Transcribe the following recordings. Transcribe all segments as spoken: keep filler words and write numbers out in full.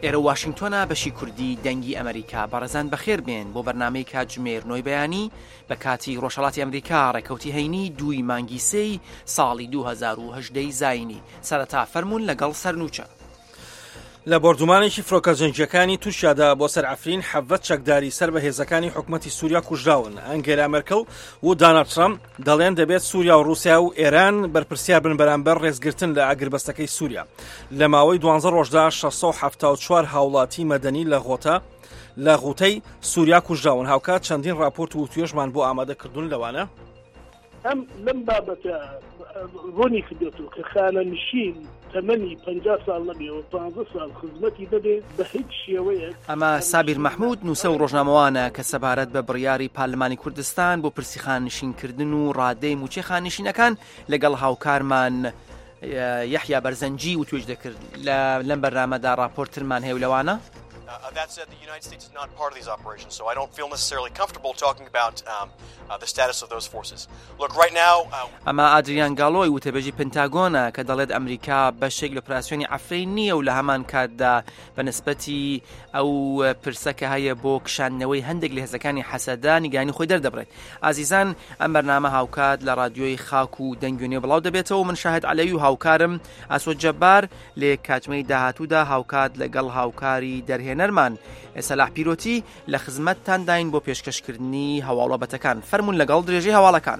ئێرە واشنگتۆنە بەشی کوردی دەنگی ئەمریکا بەڕێزان بەخێر بێن بۆ بەرنامەی کاتژمێر نۆی بەیانی بە کاتی ڕۆژهەڵاتی ئەمریکا ڕێکەوتی هەینی دووی مانگی سێی ساڵی دوو هەزار و هەژدە زاینی سەرەتا فەرموون لەگەڵ سەرنووچە. لە بۆردومانێکی فڕۆکە جەنگیەکانی تووشیادا بۆ سەر عەفرین حەڤەت چەکداری سەر بە هێزەکانی حکومەتی سووریا کوژراون. ئەنگێلا مێرکەل و دۆناڵد ترامپ دەڵێن دەبێت سووریا و رووسیا و ئێران بەرپرسیار بن بەرامبەر ڕێزگرتن لە ئاگربەستەکەی سووریا. لە ماوەی دوانزە ڕۆژدا شەش سەد و هەفتاد و چوار هاوڵاتی مەدەنی لە غۆتە لە غوتەی سووریا کوژراون. هاوکات چەندین راپۆرت و توێژمان بۆ ئامادەکردوون لەوانە ئەم لەم بابەتە ڕوونی کردێتەوە کە خانەنشین تەمەنی پەنجا ساڵ نەبێەوە پانزە ساڵ خزمەتی ببێت بە هیچ شێوەیەک. ئەمە سابیر مەحموود نووسە و ڕۆژنامەوانە کە سەبارەت بە بڕیاری پارلمانی کوردستان بۆ پرسی خاننشینکردن و ڕادەی موچەی خاننشینەکان لەگەڵ هاوکارمان یەحیا بەرزەنجی و توێژ دەکرد. لەم بەرنامەدا راپۆرترمان هەیە لەوانە. Uh, that said, the United States is not part of these operations, so I don't feel necessarily comfortable talking about um, uh, the status of those forces. Look, right now... ئەمە ئادریان گاڵۆی وتەبێژی پنتاگۆنە کە دەڵێت ئەمریکا بەشێک لە ئۆپراسیۆنی عەفرین نییە و لە هەمان کاتدا بەنسبەتی ئەو پرسەکە هەیە بۆ کشاندنەوەی هەندێک لە هێزەکانی حەسەدا نیگانی خۆی دەردەبڕێت. ئازیزان، ئەم بەرنامە هاوکات لە رادیۆی خاک و دەنگوێنێ بڵاو دەبێتەوە. من شاهد عەلەوی و هاوکارم ئاسۆد جەبار لێ کاتمەی داهاتوودا هاوکات لەگەڵ هاوکاری دەرهێنەرمان سەلاح پیرۆتی لە خزمەتتان داین بۆ پێشکەشکردنی هەواڵەبەتەکان. فەرموون لەگەڵ درێژەی هەواڵەکان.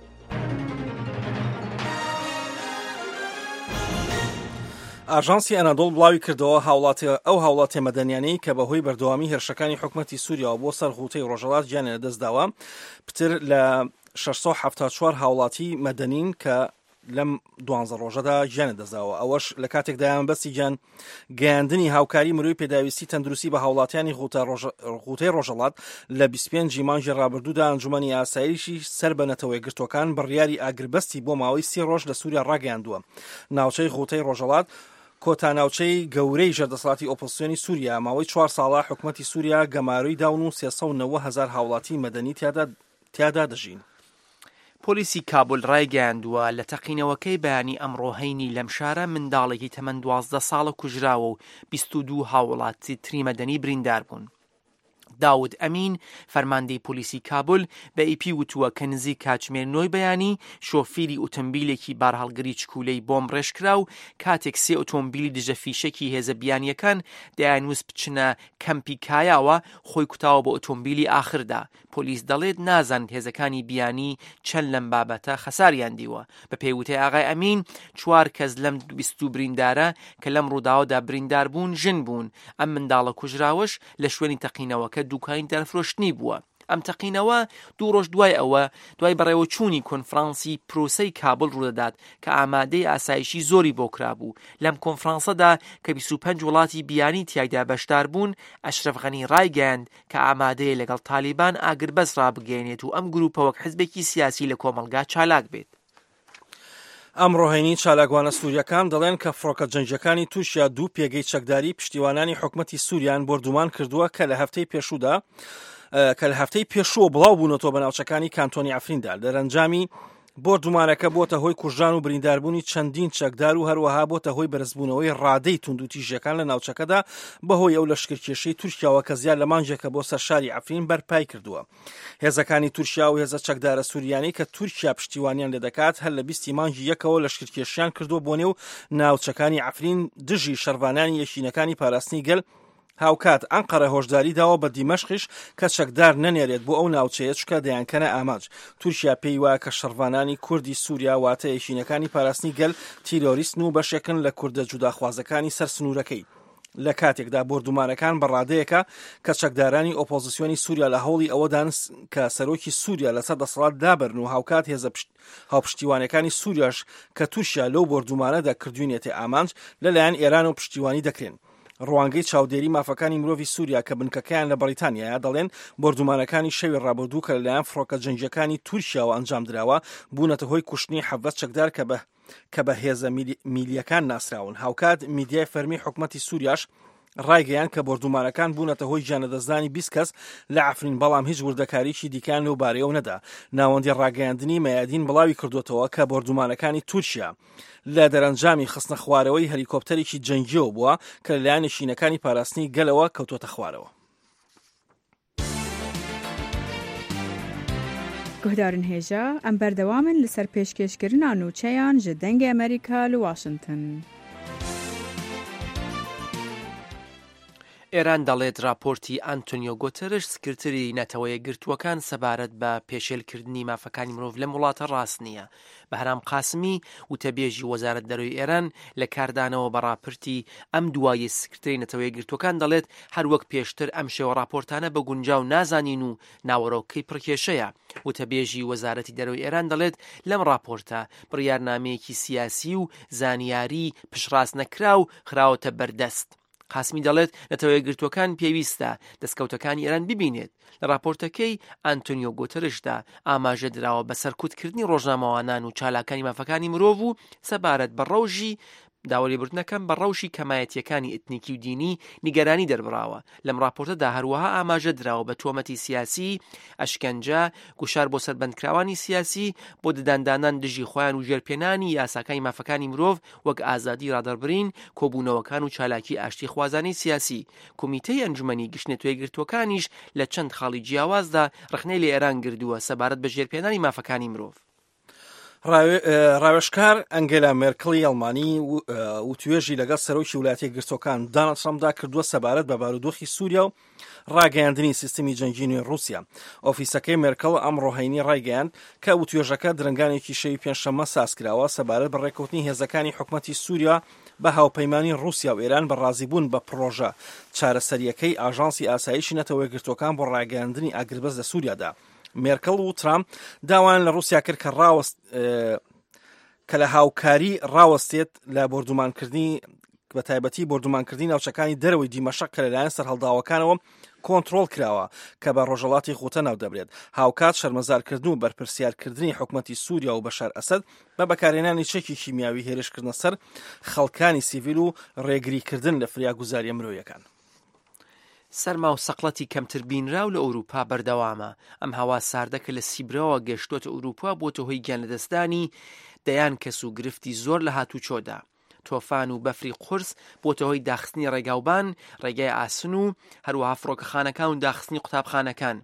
ئاژانسی ئەنادۆڵ بڵاوی کردەوە ئەو هاوڵاتێ مەدەنیانەی کە بەهۆی بەردەوامی هێرشەکانی حکومەتی سووریا بۆ سەر غوتەی ڕۆژهەڵات گیانیان لەدەستداوە پتر لە شەش سەد و هەفتاد و چوار هاوڵاتی مەدەنین کە لەم دوانزە ڕۆژەدا گیانە دەزاوە. ئەوەش لە کاتێکدایان بەستی گیان گەیاندنی هاوکاری مرۆی پێداویستی تەندروستی بە هاوڵاتیانی غوتەی ڕۆژهەڵات لە بیست و پێنجی مانگی ڕابردوودا ئەنجومەنی ئاسایشی سەر بە نەتەوەی گرتوەکان بڕیاری ئاگربەستی بۆ ماوەی سی ڕۆژ لە سووریا ڕاگەیاندووە. ناوچەی غوتەی ڕۆژهەڵات کۆتاناوچەی گەورەی ژەردەسەڵاتی ئۆپۆزیسیۆنی سووریا ماوەی چوار ساڵە حکومەتی سووریا گەماروی داون و سێسەد و نەوە هەزار هاوڵاتی مەدەنی تیادا دەژین. پۆلیسی کابل ڕایگەیاندووە لە تەقینەوەکەی بەیانی ئەمڕۆ هەینی لەم شارە منداڵێکی تەمەن دوازدە ساڵە کوژراوە و بیست و دوو هاوڵاتی تری مەدەنی بریندار بوون. داود ئەمین فەرماندەی پۆلیسی کابل بە ئیپی وتووە کە نزیک کاتژمێر نۆی بەیانی شۆفێری ئۆتۆمبیلێکی بارهەڵگری چکولەی بۆمب ڕێژکرا و کاتێک سێ ئۆتۆمبیلی دژە فیشەکی هێزە بیانیەکان دەیانویست بچنە کەمپی کایاوە خۆی کوتاوە بە ئۆتۆمبیلی ئاخردا. پۆلیس دەڵێت نازانێت هێزەکانی بیانی چەند لەم بابەتە خەساریان دیوە. بە پێیوتەی ئاغای ئەمین چوار کەس لەم بیست و بریندارە کە لەم ڕووداوەدا بریندار بوون ژن بوون. ئەم منداڵە کوژراوەش لە شوێنی تەقینەوەکە دووکانی دەرفرۆشتنی بووە. ئەم تەقینەوە دوو ڕۆژ دوای ئەوە دوای بەڕێوەچوونی کۆنفرانسی پرۆسەی کابل ڕوودەدات کە ئامادەی ئاسایشی زۆری بۆ کرابوو. لەم کۆنفرانسەدا کە بیست و پێنج وڵاتی بیانی تیایدا بەشدار بوون، ئەشرەف غەنی ڕایگەیاند کە ئامادەیە لەگەڵ تالیبان ئاگربەست ڕابگەێنێت و ئەم گروپە وەک حیزبێکی سیاسی لە کۆمەڵگا چالاک بێت. ئەمڕۆهێنی چالاکوانە سووریەکان دەڵێن کە فڕۆکە جەنگیەکانی تووشیا دوو پێگەی چەکداری پشتیوانانی حکومەتی سووریان بردومان کردووە کە لە هەفتەی پێشوودا کە لە هەفتەی پێشووە بڵاو بوونەوە بە ناوچەکانی کانتۆنی عەفریندا. دەرەنجامی بردومانەکە بۆتە هۆی کوژران و برینداربوونی چەندین چەکدار و هەروەها بۆتە هۆی بەرزبوونەوەی ڕادەی توندوتیژیەکان لە ناوچەکەدا بەهۆی ئەو لەشکرکێشەی تورکیاوە کە زیاد لە مانجێکە بۆ سەر شاری عەفرین بەرپای کردووە. هێزەکانی تورکیا و هێزە چەکدارە سووریانی کە تورکیا پشتیوانیان لێ دەکات هەر لە بیستی مانگی یەکەوە لەشکرکێشیان کردووە بۆ نێو ناوچەکانی عەفرین دژی شەڕڤانانی یەکینەکانی پاراستنی گەل. هاوکات ئەنقەرە هۆشداری داوە بە دیمەشقیش کە چەکدار نەنێرێت بۆ ئەو ناوچەیە چکە دەیانکەنە ئاماج. تورکیا پێی وایە کە شەڕڤانانی کوردی سووریا واتە یەکینەکانی پاراستنی گەل تیرۆریستن و بەشێکن لە کوردە جوداخوازەکانی سەر سنوورەکەی. لە کاتێکدا بردومانەکان بەڕادەیەکە کە چەکدارانی ئۆپۆزیسیۆنی سووریا لە هەوڵی ئەوەدان کە سەرۆکی سووریا لەسەر دەسەڵات دابرن و هاوکات هێزە هاوپشتیوانەکانی سووریاش کە تووشیا لەو بردومانەدا کردوینێتێ ئامانج لەلایەن ئێران و پشتیوانی دەکرێن. ڕوانگەی چاودێری مافەکانی مرۆڤی سووریا کە بنکەکەیان لە بەریتانیاە دەڵێن بردومانەکانی شەوی ڕابردوو کە لەلایەن فڕۆکە جەنگیەکانی تورکیاوە ئەنجام درراوە بوونەتە هۆی کوشتنی حەڤەت چەکدار کە بە کە بە هێزە میلیەکان ناسراون. هاوکات میدیای فەرمی حکومەتی سووریاش ڕایگەیان کە بردومانەکان بوونەتە هۆی گیانەدەستدانی بیست کەس لە عەفرین، بەڵام هیچ وردەکاریی دیکان لەو بارەیەوە نەدا. ناوەندی ڕاگەیاندنی مەیادین بڵاوی کردوێتەوە کە بردومانەکانی تورکیا لە دەرەنجامی خستنە خوارەوەی هەلیکۆپتەرێکی جەنگیەوە بووە کە لەلایەن نشینەکانی پاراستنی گەلەوە کەوتۆتە خوارەوە. گوهدارن هێژە ئەم بەردەوامن لەسەر پێشکەشکردنا نوچەیان ji dengê ئەمریکا لە واشنگتن. ئێران دەڵێت راپۆرتی ئانتۆنیۆ گۆتەرش سکرتری نەتەوەیە گرتووەکان سەبارەت بە پێشێلکردنی مافەکانی مرۆڤ لە وڵاتە ڕاست نییە. بەهرام قاسمی وتەبێژی وەزارەت دەرۆی ئێران لە کاردانەوە بە راپۆرتی ئەم دوایە سکرتری نەتەوەیە گرتووەکان دەڵێت هەروەک پێشتر ئەم شێوە راپۆرتانە بە گونجاو نازانین و ناوەڕۆکەی پڕکێشەیە. وتەبێژی وەزارەتی دەرۆی ئێران دەڵێت لەم راپۆرتە بڕیارنامەیەکی سیاسی و زانیاری پشڕاست نەکرا و خراوەتە بەردەست. قاسمی دەڵێت نەتەوەیە گرتووەکان پێویستە دەستکەوتەکانی ئێران ببینێت. لە راپۆرتەکەی ئانتۆنیۆ گۆتەرشدا ئاماژە دراوە بە سەرکوتکردنی ڕۆژنامەوانان و چالاکانی مافەکانی مرۆڤ و سەبارەت بە ڕەوژی داوەلێبوردنەکەم بە ڕەوشی کەمایەتیەکانی ئتنیکی و دینی نیگەرانی دەربراوە. لەم راپۆرتەدا هەروەها ئاماژە دراوە بە تۆمەتی سیاسی، ئەشکەنجە، گوشار بۆ سەربەندکراوانی سیاسی، بۆ دداندانان دژی خۆیان و ژێرپێنانی یاساکانی مافەکانی مرۆڤ وەک ئازادی ڕادەربڕین، کۆبوونەوەکان و چالاکی ئاشتی خوازانی سیاسی. کۆمیتەی ئەنجومەنی گشتنەتوەیە گرتوەکانیش لە چەند خاڵی جیاوازدا ڕخنەی لە ئێران گردووە سەبارەت بە ژێرپێنانی مافەکانی مرۆڤ. ڕاوێژکار ئەنگێلا مێرکڵی ئەڵمانی و توێژی لەگەڵ سەرۆکی وڵاتیە گرتوەکان دۆناڵد ترەمپدا کردووە سەبارەت بە بارودۆخی سووریا و ڕاگەیاندنی سیستمی جەنگی نوێی رووسیا. ئۆفیسەکەی مێرکڵ ئەم ڕۆهینی ڕایگەیاند کە وتوێژەکە درنگانێکی شەوی پێنجشەممە سازکراوە سەبارەت بە ڕێکەوتنی هێزەکانی حکومەتی سووریا بە هاوپەیمانی رووسیا و ئێران بە ڕازیبوون بە پرۆژە چارەسەریەکەی ئاژانسی ئاسایشی نەتەوەیە گرتوەکان بۆ ڕاگەیاندنی ئاگربەز لە سووریادا. مێرکڵ و ترامپ داوان لە رووسیا کرد کە ڕاوەست کە لە هاوکاری ڕاوەستێت لە بردومانکردنی بە تایبەتی بردومانکردنی ناوچەکانی دەرەوەی دیمەشق کە لەلایەن سەرهەڵداوەکانەوە کۆنتڕۆڵ کراوە کە بە ڕۆژهەڵاتی خوتە ناو دەبرێت. هاوکات شەرمەزارکردن و بەرپرسیارکردنی حکومەتی سووریا و بەشار ئەسەد بە بەکارهێنانی چەکی کیمیاوی هێرشکردنە سەر خەڵکانی سیڤیل و ڕێگریکردن لە فریاگوزاریە مرۆیەکان. سەرما و سەقڵەتی کەمتر بینراو لە ئەوروپا بەردەوامە. ئەم هەوا ساردەکە لە سیبرەوە گەشتۆتە ئەوروپا بۆتە هۆی گیانەدەستدانی دەیان کەس و گرفتی زۆر لە هاتوچۆدا. تۆفان و بەفری قورس بۆتە هۆی داخستنی ڕێگاوبان، ڕێگای ئاسن و هەروەها فڕۆکەخانەکان و داخستنی قوتابخانەکان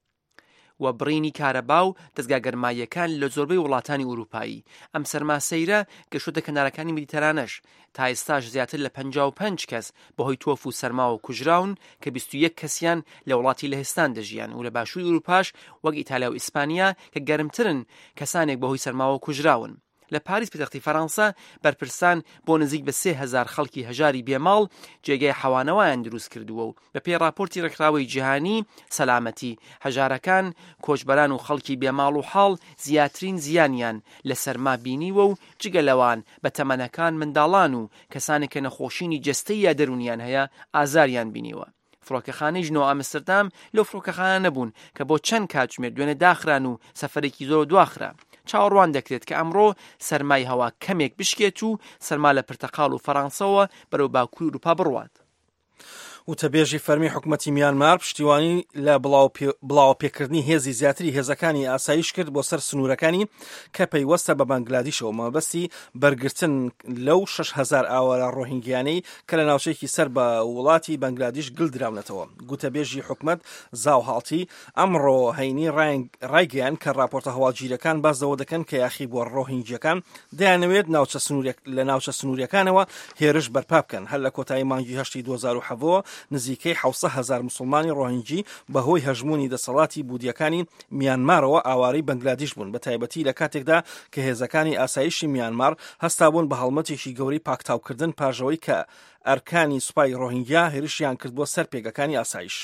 و بڕینی کارەبا و دەستگا گەرماییەکان لە زۆربەی وڵاتانی ئوروپایی. ئەم سەرماسەیرە گەشتۆتە کەنارەکانی مدیتەرانەش. تا ئێستاش زیاتر لە پەنجا و پێنج کەس بەهۆی تۆف و سەرماوە کوژراون کە بیست و یەک کەسیان لە وڵاتی لەهستان دەژیان و لە باشووری ئوروپاش وەک ئیتالیا و ئیسپانیا کە گەرمترن کەسانێک بەهۆی سەرماوە کوژراون. لە پاریس پێتەختی فەڕەنسا بەرپرسان بۆ نزیک بە سێ هەزار خەڵکی هەژاری بێماڵ جێگەی حەوانەوەیان دروست کردووە و بە پێی راپۆرتی ڕێکخراوەی جیهانی سەلامەتی هەژارەکان، کۆچبەران و خەڵکی بێماڵ و حاڵ زیاترین زیانیان لە سەرما بینیوە و جگە لەوان بە تەمەنەکان، منداڵان و کەسانێک کە نەخۆشینی جەستەی یا دەرونیان هەیە ئازاریان بینیوە. فڕۆکەخانەی ژنۆ ئامستردام لەو فڕۆکەخانە نەبوون کە بۆ چەند کاتژمێر دوێنێ داخران و سەفەرێکی زۆر دواخرا. چاوەڕوان دەکرێت کە ئەمڕۆ سەرمای هەوا کەمێک بشکێت و سەرما لە پرتەقاڵ و فەڕەنسەوە بەرەو باکووری ئوروپا بڕوات. وتەبێژی فەرمی حکومەتی میانمار پشتیوانی لە بڵاو پێکردنی هێزی زیاتری هێزەکانی ئاسایش کرد بۆ سەر سنوورەکانی کە پەیوەستە بە بەنگلادیشەوە مەبەستی بەرگرتن لەو شەش هەزار ئاوارە ڕۆهینگیانەی کە لە ناوچەیەکی سەر بە وڵاتی بەنگلادیش گلدراونەتەوە. گوتەبێژی حکومەت زاو هاڵتی ئەمڕۆ هەینی ڕایگەیان کە راپۆرتە هەواڵگیرەکان بازەوە دەکەن کە یاخی بۆ ڕۆهینگیەکان دەیانەوێت لە ناوچە سنووریەکانەوە هێرش بەرپا بکەن. هەر لە کۆتایی مانگی هەشتی دوو هەزار و سەڤ نزیکەی حوسە هەزار مسلمانی ڕۆهینجی بەهۆی هەژمونی دەسەڵاتی بوودیەکانی میانمارەوە ئاوارەی بەنگلادیش بوون، بە تایبەتی لە کاتێکدا کە هێزەکانی ئاسایشی میانمار هەستا بوون بە هەڵمەتێکی گەوری پاکتاوکردن پاژەوەی کە ئەرکانی سوپای ڕۆهینگیا هێرشیان کرد بۆ سەر پێگەکانی ئاسایش.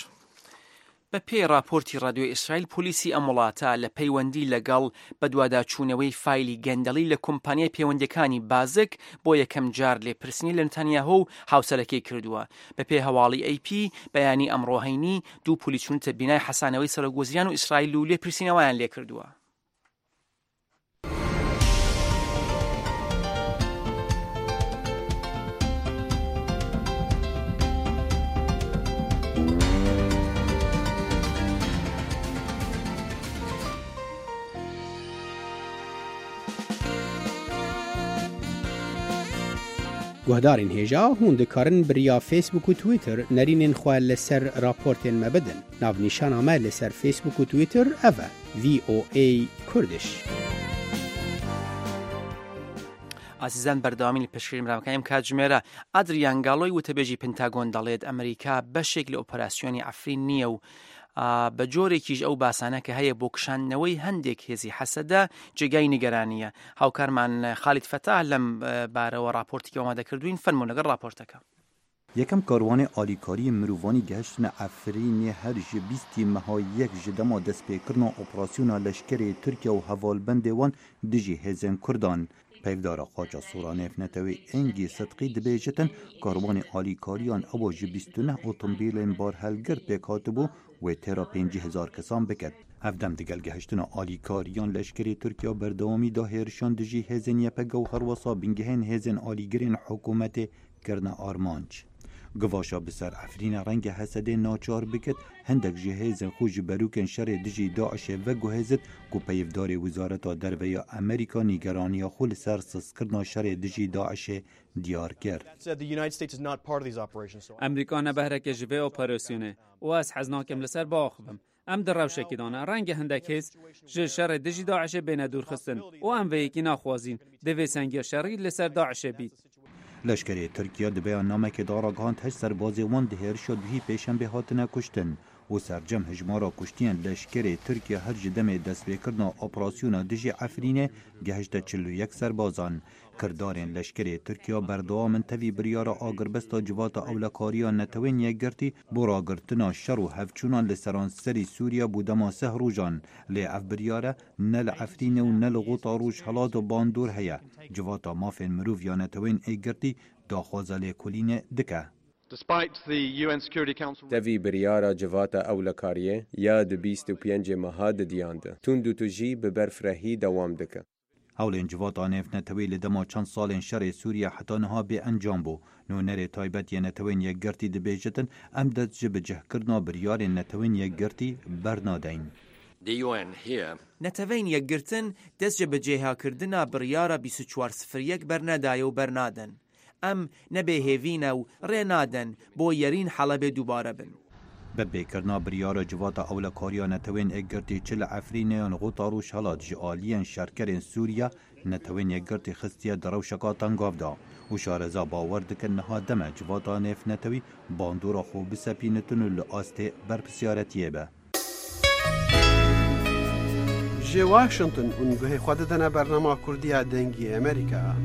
بە پێی راپۆرتی ڕادیۆی ئیسرائیل پۆلیسی ئەم وڵاتە لە پەیوەندی لەگەڵ بەدواداچوونەوەی فایلی گەندەڵی لە کۆمپانیای پەیوەندیەکانی بازک بۆ یەکەم جار لێپرسنی لە نەتانیاهو و هاوسەرەکەی کردووە. بە پێی هەواڵی ئەی پی بەیانی ئەمڕۆهەینی دوو پۆلیسچوونتە بینای حەسانەوەی سەرۆکوەزیریان و ئیسرائیل و لێپرسینەوەیان لێ کردووە. گهدارین هیجا هون دکارن بریا فیسبوک و تویتر نرینین خواه لسر راپورتین مبدن. ناو نیشان آمه لسر فیسبوک و تویتر اوه وی او ای کردش. ئاسیزان بەردەوامی پێشکەری مرامەکانیم کاتژمێرە ئادریان گاڵۆی وتەبێژی پنتاگۆن دەڵێت ئەمریکا بەشێک لە ئۆپەراسیۆنی ئەفرین نییە و بە جۆرێکیش ئەو باسانە کە هەیە بۆ کشاندنەوەی هەندێک هێزی حەسەدە جێگای نیگەرانیە. هاوکارمان خالید فەتاح لەم بارەوە راپۆرتێکی ئامادە کردوین، فەرموو لەگەڵ راپۆرتەکە. یەکەم کاروانی ئالیکاری مرۆڤانی گەهشتنە ئەفرینێ هەر ji بیستی meha yek ji dema destpêkirina operasyona leşkerê Tirkiye û hevalbendê wan dijî hêzên Kurdan. Peyvdara xaça Soranê Netewê Engî Sedqî dibêjitin karwanê alîkariyan ewa ji bîst û neh otomobîlên barhelgir pêk hatibû wê têra pêncî hezar kesan biket. Evdem digel gehiştina alîkariyan leşkerê Tirkiye berdewamî da hêrişan dijî hêzên yepeka û herwasa bingehên hêzên alîgirên hikûmetê kirine armanc. Givaşa bi ser Efrîna rengê Hesedê naçar bikit, hindek ji hêzên xwe ji berûkên şerê dijî Daişê veguhêzit ku peyvdarê Wizareta Derveya Amerîka nîgeraniya xwe li ser sızkirina şerê dijî Daişê diyar kir. Amerîka ne behreke ji vê operasyonê û ez hez nakim li ser biaxivim. Em di rewşekê dana rengê hindek hêz ji şerê dijî Daişê bêne dûrxistin û em vêyekî naxwazîn divê sengiya şerî li ser Daişê bît. Leşkerê Tirkiye di beyannamekê da ragihand heşt serbazê wan di hêrişa duhî pêşembe hatine kuştin û sercem hejmara kuştiyên leşkerê Tirkiye her ji demê destpêkirina operasyona dijî Efrînê gehişte çil û yek serbazan. Kirdarên leşkerê Tirkiye berdewam in tevî biryara agirbesta civata ewlekariya netewên yekgirtî bo ragirtina şer û hevçûnan li seranserî Sûriye bû dema seh rojan. Lê ev biryare ne li Efrînê û ne li Gota Rûj helat û bandor heye. Civata mafên mirov ya netewên êgirtî daxwaza lêkolînê dike. Tevî biryara civata ewlekariyê ya di bîst û pêncê meha didiyandin. Tund û tu jî bi berfirehî dewam dike. Hewlên civata nêvnetewê li dema çend salên şerê Sûriye heta niha bê encam bû. Nûnerê taybet yê netewên yekgirtî dibêjitin em dest ji bicihkirina biryarên netewên yekgirtî bernadeyn. Netewên yekgirtin dest ji bicêhakirina biryara bîst û çwar sifir yek bernedayê û bernadin. Em nebêhêvîne û rê nadin bo yerîn Helebê dubare bin. Bebêkirina biryara civata ewlekariya netewên êgirtî çi li Efrînê yan Gota Rûj helat ji aliyên şerkerên Sûriye netewên yekgirtî xistiye di rewşeka tengav da û şareza bawer dikin niha deme civata nêvnetewî bandora xwe bisepînitin û li astê berpirsyaretiyê be. Ji Washington hûn guhê xwe didine bernama Kurdiya dengî Amerîka.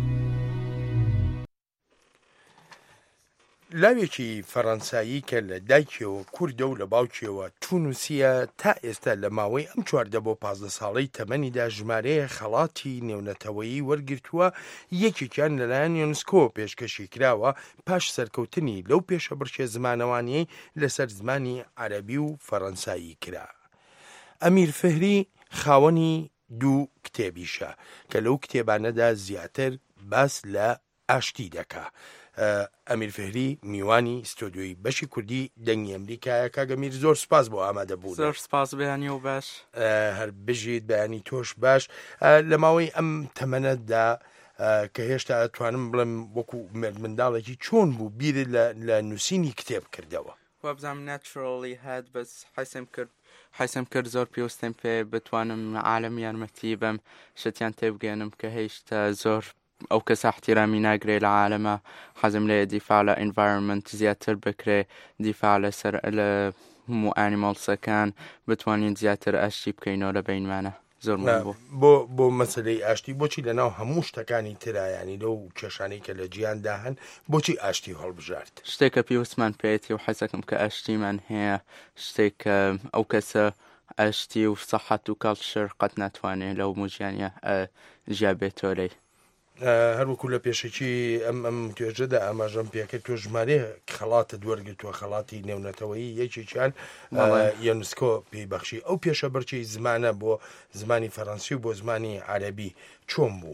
لاوێکی فەڕەنسایی کە لە دایکیەوە کوردە و لە باوکیەوە تونوسیە تا ئێستا لە ماوەی ئەم چواردە بۆ پازدە ساڵەی تەمەنیدا ژمارەیە خەڵاتی نێونەتەوەیی وەرگرتووە یەکێکیان لەلایەن یونسکۆ پێشکەشی کراوە پاش سەرکەوتنی لەو پێشە بڕچێ زمانەوانیەی لەسەر زمانی عەرەبی و فەڕەنسایی کرا. ئەمیر فهری خاوەنی دوو کتێبیشە کە لەو کتێبانەدا زیاتر باس لە ئاشتی دەکا. ئەمیر فهری میوانی ستۆدیۆی بەشی کوردی دەنگی ئەمریکایە. کاگەمیر زۆر سپاس بۆ ئامادە بوو. زۆر سپاس بەیانی و باش هەر بژیت بەیانی تۆش باش. لە ماوەی ئەم تەمەنەتدا کە هێشتا ئەتوانم بڵێم وەکو منداڵێکی چۆن بوو بیرت لە نووسینی کتێب کردەوە؟ وەبزانم ناتچۆڵی هات بەس حەسم کرد حەسم کرد زۆر پێویستم پێ بتوانم عالەم یارمەتی بەم شتیان تێبگەێنم کە هێشتا زۆر ئەو کەس احتیرامی ناگرێت لە عالەمە. حەزم لێ دیفاع لە ئینڤایرۆنمنت زیاتر بکرێ، دیفاع لەسەر لە هەموو ئانیماڵسەکان بتوانین زیاتر ئاشتی بکەینەوە لە بینمانە. زۆر بۆ بۆ مەسلەی ئاشتی بۆچی لەناو هەموو شتەکانی ترایانی لەو کێشانەی کە لە جیاندا هەن بۆچی ئاشتی هەڵبژارد؟ شتێکە پێویستمان پێێتی و حەزەکەم کە ئاشتیمان هەیە شتێک ئەو کەسە ئاشتی و سەحەت و کاڵچر قەت ناتوانێت لەو موژیانە ژیا بێتۆرەی. هەروەکو لە پێشێکی ئەم ئەم توێژەدا ئاماژەم پێکرد تۆ ژمارە خەڵاتە دووەرگتووە خەڵاتی نێونەتەوەیی یەکێکیان یونسکۆ پێی بەخشی. ئەو پێشە بەرچەی زمانە بۆ زمانی فەڕەنسی و بۆ زمانی عەرەبی چۆن بوو؟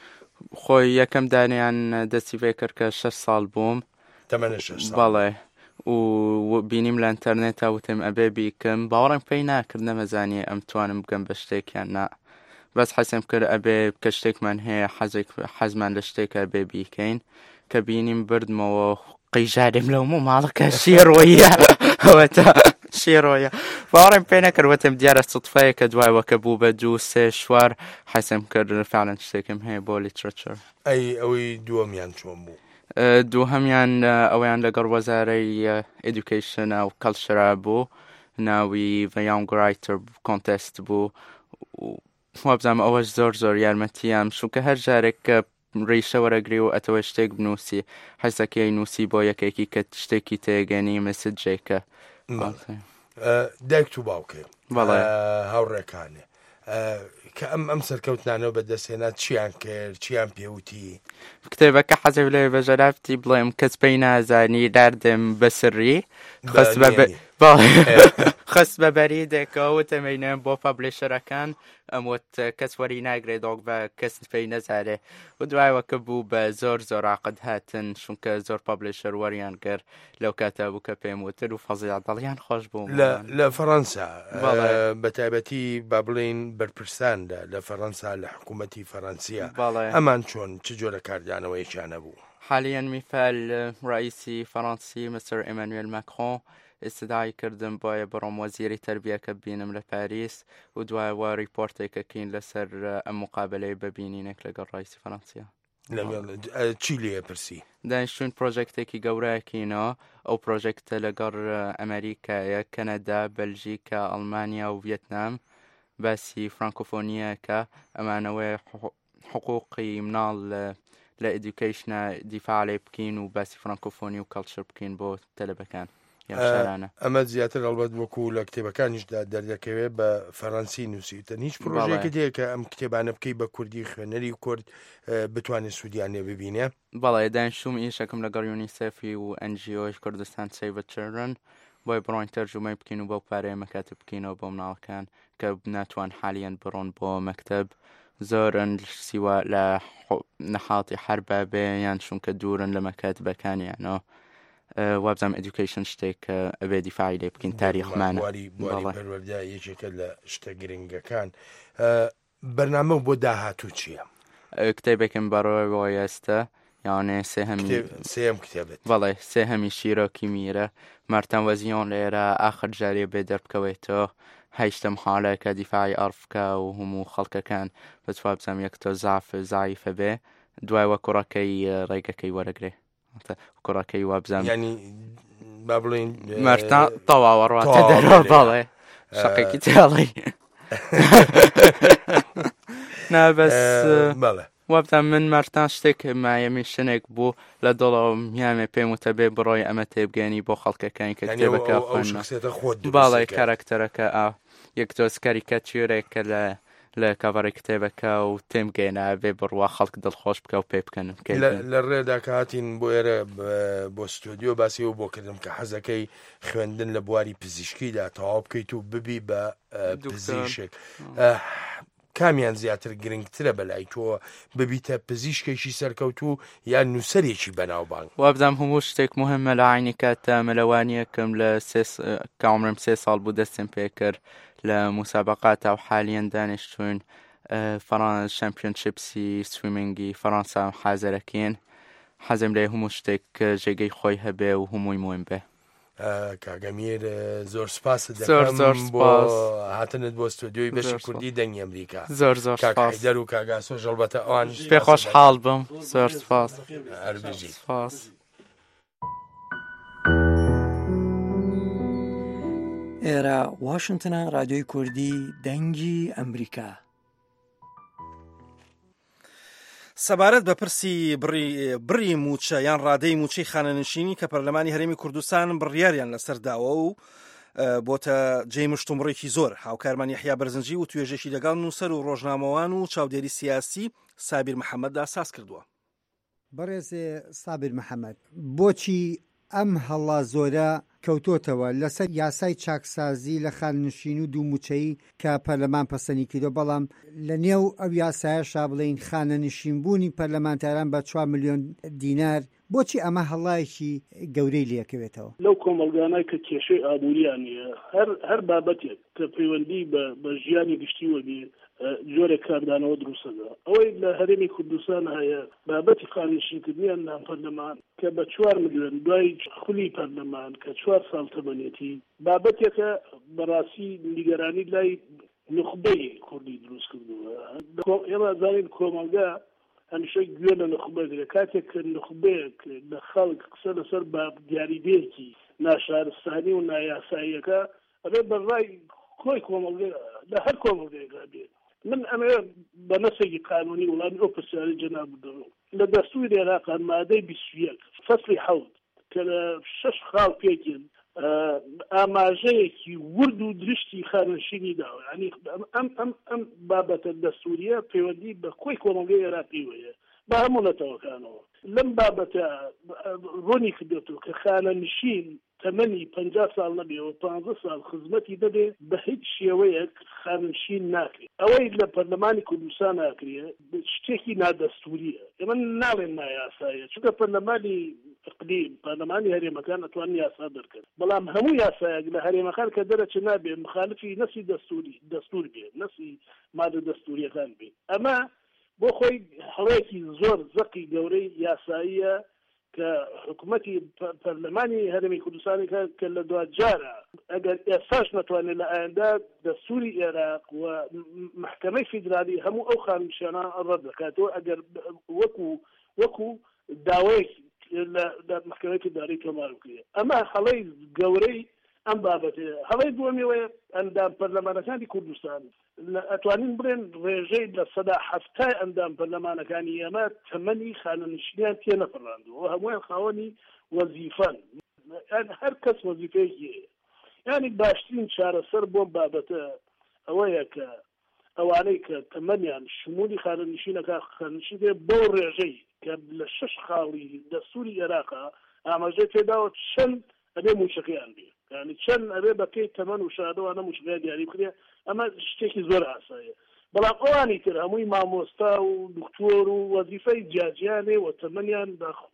خۆی یەکەم دانیان دەستی پێ کرد کە شەش ساڵ بووم. تەمەنە شەش ساڵ؟ بەڵێ. و بینیم لە ئینتەرنێتە وتم ئەبێ بیکەم باوەڕم پێی ناکرد نەمەزانیە ئەم توانم بگەم بە شتێکیان نا. بەس حەسم کرد ئەبێ کە شتێکمان هەیە حەزمان لە شتێکە بێ بیکەین کە بینیم بردمەوە قیژاریم لەومە ماڵەکە شێڕۆیە ئەوەتە شێڕۆیە باوەڕێم پێ نەکرد وتم دیارە سوتفەیە کە دوایەوە کە بوو بە دوو سێ شوار حەسم کرد فعلەن شتێکم هەیە بۆ لیترەچەر. ئەی ئەوەی دووەمیان چۆن بوو؟ دووهەمیان ئەویان لەگەڵ وەزارەی ئێدوکەیشنە و کەڵچرا بوو، ناوی The Young Writer کۆنتەست بوو. وابزانم ئەوەش زۆر زۆر یارمەتیام چونکە هەر جارێک کە ڕیشە وەرەگری و ئەتەوە شتێک بنووسی حەزەکەی نووسی بۆ یەکێکی کە شتێکی تێگەنی مسجێکە. دایک و باوکێ بەڵێ هاوڕێکانێ کە ئەم ئەم سەرکەوتنانەوە بەدەستێنات چیان کرد چیان پێوتی؟ کتێبەکە حەزم لێ بەژەرافتی بڵێم کەس پێی نازانی داردم بەسڕی خست بە بەریدێکەوە تەمەینێن بۆ پەبلیشەرەکان ئەموت کەس وەری ناگرێت دۆک بە کەس پێی نەزارێ و دوایەوە کە بوو بە زۆر زۆر عقد هاتن چونکە زۆر پەبلیشەر وەریان کرد لەو کاتە بوو کە پێم وتر و فەزیڵ دڵیان خۆش بوو لە فەڕەنسا بەتایبەتی با بڵێن بەرپرساندا لە فەڕەنسا لە حکوومەتی فەڕەنسیە ئەمان چۆن چ جۆرە کاردانەوەیشیانە بوو؟ حالیان میفال ڕئیسی فەڕەنسی مستر ئێمانوێل ماکرۆن ئێستدای کردم بۆیە بڕۆم وەزیری تەربیەکە ببینم لە پاریس و دوایەوە ریپۆرتێکەکەین لەسەر ئەم مقابلەی ببینینێک لەگەڵ ڕئیسی فەڕەنسیا. چی لێ پرسی؟ دانیشتوون پرۆژێکتێکی گەورەیەکینەوە، ئەو پرۆژێکتە لەگەڵ ئەمریکایە، کەنەدا، بەلژیکا، ئەڵمانیا و ڤێتنام باسی فرانکۆفۆنیەکە ئەمانەوەی حقوقی مناڵ لە ئێدوکەیشنە دیفاع لێ بکەین و باسی فرانکۆفۆنی و کەڵچر بکەین بۆ تەلەبەکان. ئەمە زیاتر ئەڵبەت وەکو لە کتێبەکانیشدا دەردەکەوێت بە فەڕەنسی نووسیتن هیچ پرۆژێکت هەیە کە ئەم کتێبانە بکەی بە کوردی خوێنەری کورد بتوانێت سوودیانێ ببینێ؟ بەڵێ دانیشتووم ئیشەکەم لەگەڵ یونیسێفی و ئەن جی ئۆی کوردستان سێڤ دە چیلدرن بۆی بڕۆین تەرجمەی بکەین و بەو پارەیە مەکاتب بکەینەوە بۆ مناڵەکان کە ناتوان حالیان بڕۆن بۆ مەکتەب، زۆرن سیوا لە نەحاڵی حەربە بێ یان چونکە دوورن لە مەکاتبەکانیانەوە. وابزانم ئێدوکەیشن شتێک ئەبێ دیفاعی لێ بکەین تاریخمانە پەروەردە یەکێکە لە شتە گرنگەکان. بەرنامە بۆ داهاتوو چییە؟ کتێبێکم بەڕۆی بۆ ئێستا یانێ سێم کتێبێت بەڵێ سێ هەمی شیرۆکی میرە مەرتەن وەزیۆن لێرە ئاخر جارێ بێ دەربکەوێتەوە هەیشتم حاڵەکە دیفاعی ئەرفکە و هەموو خەڵکەکان بەتوا بزانم یەکتۆ زاف زایفە بێ دوایەوە کوڕەکەی ڕێگەکەی وەرەگرێ کوڕەکەی وابزانم ینی با بڵێن مەرتە تەواوە ڕاتە دەرەوە بەڵێ شەقێکی تێڵی نابەس بەڵێ وابزان من مەرتان شتێک مایەمی شنێک بوو لە دڵەوە میامێ پێم وتە بێ بڕۆی ئەمە تێبگەنی بۆ خەڵکەکانی کە کتێبەکە خوێنە باڵێ کارەکتەرەکە ئا یەک تۆز کاریکاتیۆرێکە لە لە کاڤەڕی کتێبەکە و تێمگەێنە بێ بڕوا خەڵک دڵخۆش بکە و پێ بکەنم لە ڕێدا کە هاتین بۆ ئێرە بۆ ستۆدیۆ باسی و بۆ کردم کە حەزەکەی خوێندن لە بواری پزیشکیدا تەواو بکەیت و ببی بە پزیشک. کامیان زیاتر گرنگترە بەلای تۆ ببیتە پزیشکێکی سەرکەوتوو یان نووسەرێکی بەناوبانگ؟ وابزانم هەموو شتێک مهمە لە عینی کاتە مەلەوانیەکەم لە کامڕم سێ ساڵ بوو دەستم پێ کرد لە مسابقاتە و حالیان دانیشتوون فەڕەنسا چەمپیۆنشیپسی سویمینگی فەڕەنسا حازەرەکەین حەزم لێ هەموو شتێک ژێگەی خۆی هەبێ و هەمووی مهم بێ. کاگەمیر زۆر سپاس دەکەم بۆ هاتنت بۆ ستۆدیۆی بەشی کوردی دەنگی ئەمریکا. زۆر زۆر کاکایدەر و کاگاسۆ ژەڵبەتە ئەوان پێ خۆش حاڵ بم. زۆر سپاس. هەربژی سپاس. ئێرە واشنتنە ڕادیۆی کوردی دەنگی ئەمریکا. سەبارەت بە پرسی بڕی موچە یان ڕادەی موچەی خانەنشینی کە پەرلەمانی هەرێمی کوردستان بڕیاریان لەسەر داوە و بۆتە جێی مشتومڕێکی زۆر هاوکارمان یەحیا بەرزنجی و توێژەشی لەگەڵ نووسەر و ڕۆژنامەوان و چاودێری سیاسی سابیر محەممەددا ساز کردووە. بەڕێزێ سابیر محەممەد بۆچی ئەم هەڵا زۆرە کەوتۆتەوە لەسەر یاسای چاکسازی لە خاننشین و دووموچەیی کە پەرلەمان پەسەندی کردو، بەڵام لە نێو ئەو یاسایەشا بڵین خانەنشینبوونی پەرلەمانتاران بە چوار ملیۆن دینار، بۆچی ئەمە هەڵایەکی گەورەی لێکەوێتەوە؟ لەو کۆمەلگانای کە کێشەی ئابوووریان نیە، هەر بابەتێک کە پەیوەندی بە ژیانی گشتیوە بێ جۆرێک کاردانەوە دروستەدا. ئەوەی لە هەرێمی کوردستان هەیە بابەتی خاننشینکردنیان نام پەرلەمان کە بە چوار ملیۆن دوای خولی پەرلەمان کە چوار ساڵ تەمەنێتی بابەتێکە بەڕاستی نیگەرانی لای نخبەی کوردی دروست کردووە. ئێمە زانین کۆمەلگا هەمیشە گوێ لە نخبە دەکات. کاتێک کە نخبەیەک لە خەڵک قسە لەسەر بە دیاریدێکی ناشارستانی و نایاساییەکە ئەبێ بەڕای کۆی کۆمەلگا لە هەر کۆمەلگایەکا بێت. من ئەمە بە نەسێکی قانونی وڵامی ئەو پرسیاری جەناب دەڕۆ لە دەستوری عێراق مادەی بیست و یەک فەسڵی حەوت کە لە شەش خاڵ پێکن ئاماژەیەکی ورد و درشتی خاننشینی داوە. ینی ئەم ئەم ئەم بابەتە دەستوریە پەیوەندی بە کۆی کۆمەلگای عێراقی وەیە بە هەموو نەتەوەکانەوە. لەم بابەتە ڕۆنی کردێتەوە کە خانەنشین تەمەنی پەنجا ساڵ نەبێەوە پانزە ساڵ خزمەتی دەبێ بە هیچ شێوەیەک خاننشین ناکرێت. ئەوەی لە پەرلەمانی کوردستان ناکرێت شتێکی نادەستوریە. ئێمە ناڵێن نایاسایە، چونکە پەرلەمانی ئیقلیم پەرلەمانی هەرێمەکان ئەتوانن یاسا دەرکەن، بەڵام هەموو یاسایەک لە هەرێمەکان کە دەرەچێ نابێ مخالفی نەسی دەستوری دەستور بێت، نەسی مادە دەستوریەکان بێت. ئەمە بۆ خۆی هەڵەیەکی زۆر زەقی گەورەی یاساییە کە حکوومەتی پەرلەمانی هەرێمی کوردستانی کە لە دوجارە ئەگەر ئێستاش نەتوانێت لە ئایندا دەستوری عێراق و محکەمەی فیدرالی هەموو ئەو خاننشانە ڕەت دەکاتەوە ئەگەر وەکو وەکو داوایەک لە محکەمەی فیدرالی تۆمار بکرێت. ئەمە هەڵەی گەورەی ئەم بابەتێ. هەڵەی دووەمیەوەیە ئەندام پەرلەمانەکانی کوردستان ئەتوانین بڵێن ڕێژەی لە سەدا هەفتای ئەندام پەرلەمانەکانی ئێمە تەمەنی خانەنشینیان تێ نەپەڕاندووە، هەموویان خاوەنی وەزیفەن، هەر کەس وەزیفەیەکی هەیە. ینی باشترین چارەسەر بۆ بابەتە ئەوەیە کە ئەوانەی کە تەمەنیان شمولی خانەنشینەکە خاننشین بۆ ڕێژەی کە لە شەش خاڵی دەستوری عێراقا ئاماژەی پێداوە چەند ئەبێ موچەکەیان بێ، ینی چەند ئەبێ بەپێی تەمەن و شادەوانە موچەکەی دیاری بکرێ. ئەمە شتێکی زۆر ئاساییە. بەڵام ئەوانی تر هەمووی مامۆستا و دکتۆر و وەزیفەی جیاجیانێ و تەمەنیان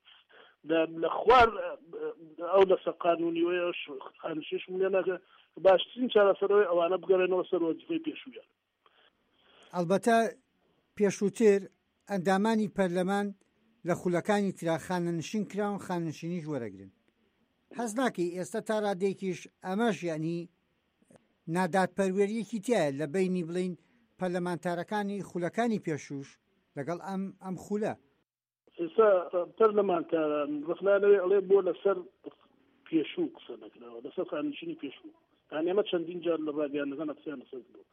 لە خوار ئەو لەسەر قانونیوەیە خاننشین شمولیانەکە باشترین چارەسەرەوەی ئەوانە بگەڕێنەوە سەر وەزیفەی پێشوویان. ئەلبەتە پێشووتر ئەندامانی پەرلەمان لە خولەکانی ترا خانەنشین کراون خاننشینیش وەرەگرن. حەز ناکەی ئێستا تا ڕادێکیش ئەمەش یعنی نادادپەروەریەکی تایە لە بینی بڵین پەرلەمانتارەکانی خولەکانی پێشوش لەگەڵ ئەم ئەم خولە. ئێستا پەرلەمانتاران ڕخنانەوەی ئەڵێ بۆ لەسەر پێشوو قسە نەکراوە، لەسەر خاننشینی پێشوو. یعنی ئەمە چەندین جار لە ڕادیانەکان قسەیان لەسەر بوو.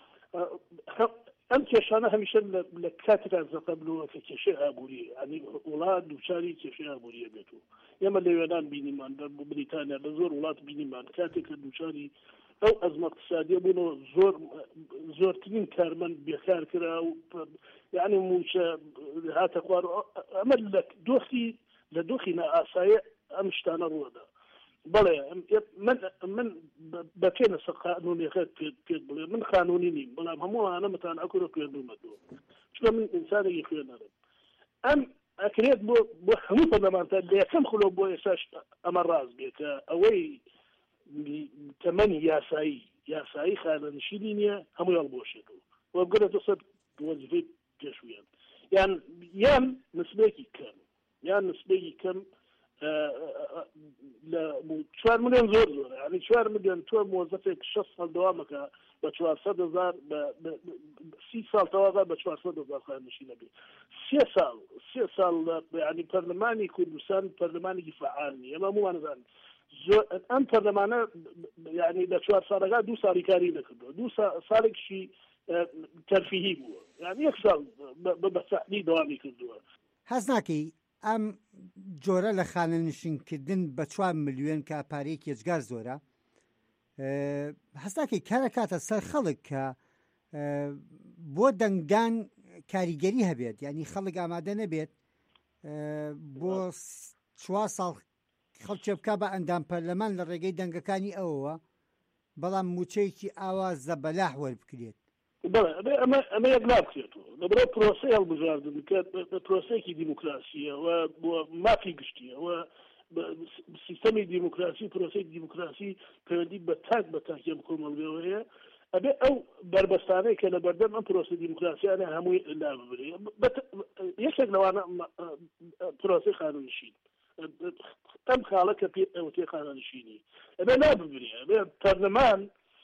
ئەم کێشانە هەمیشە لە کاتێکا زەقە بلووە کە کێشەی ئابووری، ینی وڵات دووچاری کێشەی ئابووریە بێتەوە. ئێمە لە وێنان بینیمان بۆ بریتانیا لە زۆر وڵات بینیمان کاتێک کە دووچاری ئەو ئەزمە اقتصادیە بوونەوە زۆر زۆرترین کارمەند بێکار کرا و یعنی موچە هاتە خوار. ئەمە لە دۆخی لە دۆخی نائاسایە ئەم شتانە ڕووەدا. بەڵێ من من بە پێنەسە قانونیەکەت پێت بڵێ من قانونی نیم، بەڵام هەمووانە متان ئەکوڕە خوێندومەتەوە، چونکە من ئینسانێکی خوێنەرم. ئەم ئەکرێت بۆ بۆ هەموو پەرلەمانتار لە یەکەم خولەوە بۆ ئێستاش ئەمە ڕاست بێت کە ئەوەی تەمەنی یاسایی یاسایی خانەنشینی نییە هەمووی هەڵبۆشێتەوە و بگرێتە سەر وەزیفەی پێشوویان، یان یان نسبەیەکی کەم یان نسبەیەکی کەم لە چوار ملیۆن زۆر زۆرە. ینی چوار ملیۆن تۆ مۆزەفێک شەش ساڵ دەوامەکە بە چوارسەد هەزار سی ساڵ تەواو بە چوارسەد هەزار خاننشینە بێ. سێ ساڵ سێ ساڵ ینی پەرلەمانی کوردستان پەرلەمانێکی فعال نیە. ئەمە هەموومان دەزانین ئەم پەرلەمانە ینی لە چوار ساڵەکە دوو ساڵی کاری نەکردووە، دوو ساڵێکیشی تەرفیهی بووە، یعنی یەک ساڵ بە سەحنی دەوامی کردووە. حەز ناکەی ئەم جۆرە لە خانەنشینکردن بە چوار ملیۆن کە پارەیەکی هێزگار زۆرە، حەز ناکەی کارە کاتە سەر خەڵک کە بۆ دەنگدان کاریگەری هەبێت، یعنی خەڵک ئامادە نەبێت بۆ چوار ساڵ خەڵکێ بکە بە ئەندام پەرلەمان لە ڕێگەی دەنگەکانی ئەوەوە بەڵام موچەیەکی ئاوازە بەلاح وەربکرێت ئەمە یەک نابکرێتەوە لەبەرە پرۆسەی هەڵبژاردن پرۆسەیەکی دیموکراسیە و مافی گشتیە و سیستەمی دیموکراسی پرۆسی دیموکراسی پەیوەندی بە تاک بە تاکیە کۆمەڵگەوەیە ئەبێ ئەو بربەستانەی کە لە بەردەم ئەم پرۆسی دیموکراسیانە هەمووی لا ببرێ یەکێک لەوانە پرۆسی قانونشین ئەم خاڵە کە پێ ئەوتێ قانونشینی ئەبێ لا ببرێ ئەبێ پەرلەمان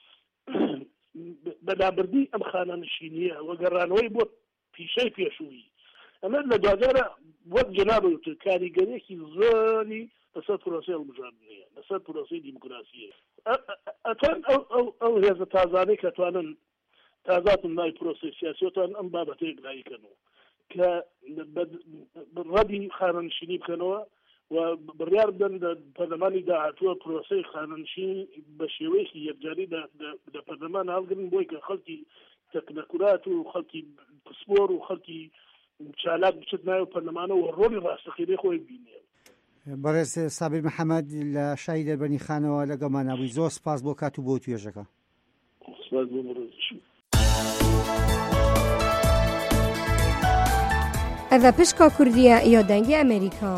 بەدابردی ئەم خانەنشینیە وەگەڕانەوەی بۆ پیشەی پێشووی ئەمە لە دوجارە وەک جەنابوت کاریگەریەکی زۆری لەسەر پرۆسی هەڵبژاردنیە لەسەر پرۆسی دیموکراسیە ئەتەن ئەو هێزە تازانەی کە توانن تازاتن نای پرۆسی سیاسیۆتان ئەم بابەتەیەک لایکەنەوە کە ڕەدی خانەنشینی بکەنەوە و بڕیار بدەن لە پەرلەمانی داهاتووە پرۆسەی خانەنشین بە شێوەیەکی یەکجاری لە پەرلەمان هەڵگرن بۆی کە خەڵکی تەکنەکورات و خەڵکی پسپۆر و خەڵکی چالاک بچێت ناوی پەرلەمانەوە ڕۆڵی ڕاستەقینەی خۆی بینێ. بەڕێز سابیر محەممەد لە شای دەربەنی خانەوە لەگەڵمانەبووی زۆر سپاس بۆ کات و بۆ توێژەکە. سپاس بۆ ڕۆژ. ئەڤە پشکا کوردیە یا دەنگی ئەمریکا.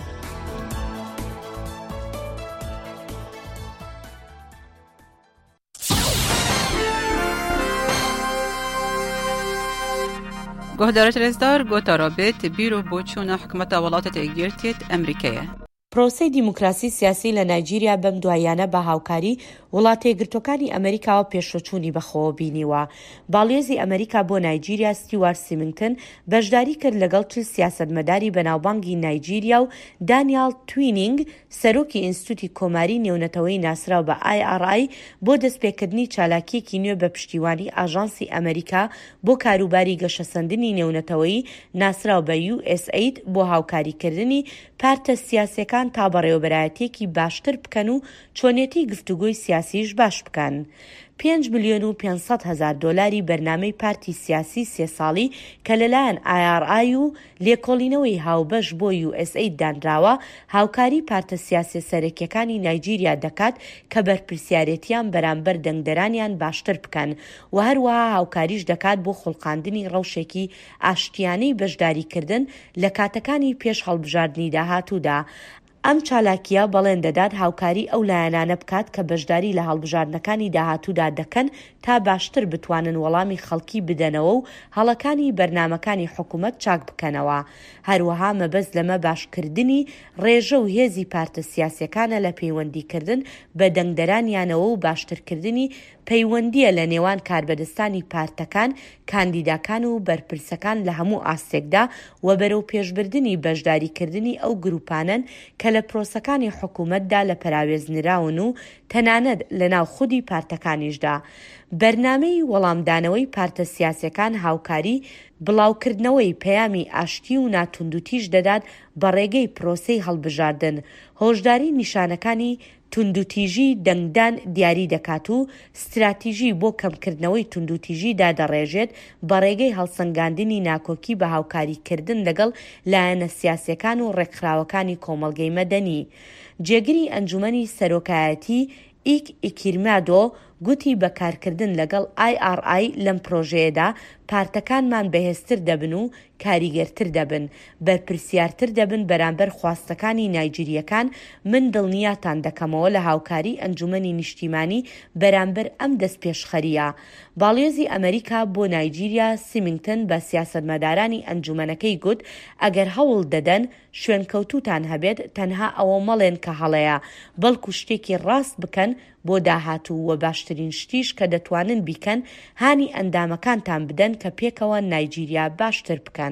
گهدارت رزدار گوتا رابط بیرو بوچون حکومت ولاتت اگیرتیت امریکیه. پرۆسەی دیموکراسی سیاسی لە نایجیریا بەم دوایانە بە هاوکاری وڵاتە یەکگرتوەکانی ئەمریکاوە پێشڕۆچوونی بەخۆوە بینیوە. باڵێزی ئەمریکا بۆ نایجیریا ستیوارت سیمنگتن بەشداری کرد لەگەڵ چ سیاسەتمەداری بەناوبانگی نایجیریا و دانیال توینینگ سەرۆکی ئینستیتوتی کۆماری نێونەتەوەی ناسراو بە ئای ئار ئای بۆ دەستپێکردنی چالاکیەکی نوێ بە پشتیوانی ئاژانسی ئەمریکا بۆ کاروباری گەشەسەندنی نێونەتەوەی ناسراو بە یو ئێس ئەید بۆ هاوکاریکردنی پارتە سیاسیەکان تا بەڕێوەبەرایەتێکی باشتر بکەن و چۆنێتی گفتوگۆی سیاسیش باش بکەن. پێنج ملیۆن و پێنجسەد هەزار دۆلاری بەرنامەی پارتی سیاسی سێ ساڵی کە لەلایەن ئای ئار ئای و لێکۆڵینەوەی هاوبەش بۆ یو ئێس ئەید دانراوە هاوکاری پارتە سیاسی سەرەکیەکانی نایجیریا دەکات کە بەرپرسیارەتیان بەرامبەر دەنگدەرانیان باشتر بکەن و هەروەها هاوکاریش دەکات بۆ خولقاندنی ڕەوشێکی ئاشتیانەی بەشداریکردن لە کاتەکانی پێش هەڵبژاردننی داهاتوودا. ئەم چالاکیە بەڵێن دەدات هاوکاری ئەو لایەنانە بکات کە بەشداری لە هەڵبژاردنەکانی داهاتوودا دەکەن تا باشتر بتوانن وەڵامی خەڵکی بدەنەوە و هەڵەکانی بەرنامەکانی حکوومەت چاک بکەنەوە. هەروەها مەبەست لەمە باشکردنی ڕێژە و هێزی پارتە سیاسیەکانە لە پەیوەندیکردن بە دەنگدەرانیانەوە و باشترکردنی پەیوەندیە لە نێوان کاربەدەستانی پارتەکان، کاندیداکان و بەرپرسەکان لە هەموو ئاستێکدا و بەرەو پێشبردننی بەشداریکردنی ئەو گروپانن کە لە پرۆسەکانی حکوومەتدا لە پەراوێزنراون و تەنانەت لە ناو خودی پارتەکانیشدا. بەرنامەی وەڵامدانەوەی پارتە سیاسیەکان هاوکاری بڵاوکردنەوەی پەیامی ئاشتی و ناتوندوتیش دەدات بە ڕێگەی پرۆسەی هەڵبژاردن. هۆشداری نیشانەکانی توندوتیژی دەنگدان دیاری دەکات و استراتیژی بۆ کەمکردنەوەی توندوتیژی دادەڕێژێت بە ڕێگەی هەڵسەنگاندنی ناکۆکی بە هاوکاریکردن لەگەڵ لایەنە سیاسیەکان و ڕێکخراوەکانی کۆمەڵگەی مەدەنی. جێگری ئەنجومەنی سەرۆکایەتی ئیک ئیکیرمادۆ گوتی بەکارکردن لەگەڵ ئای ئار ئای لەم پرۆژەیەدا پارتەکانمان بەهێزتر دەبن و کاریگەرتر دەبن، بەرپرسیارتر دەبن بەرامبەر خواستەکانی نایجیریەکان. من دڵنیاتان دەکەمەوە لە هاوکاری ئەنجومەنی نیشتیمانی بەرامبەر ئەم دەستپێشخەریە. باڵێزی ئەمریکا بۆ نایجیریا سیمنگتن بە سیاسەتمەدارانی ئەنجومەنەکەی گوت ئەگەر هەوڵ دەدەن شوێنکەوتوتان هەبێت تەنها ئەوە مەڵێن کە هەڵەیە، بەڵکو شتێکی ڕاست بکەن بۆ داهاتوو و باشترین شتیش کە دەتوانن بیکەن هانی ئەندامەکانتان بدەن کە پێکەوە نایجیریا باشتر بکەن.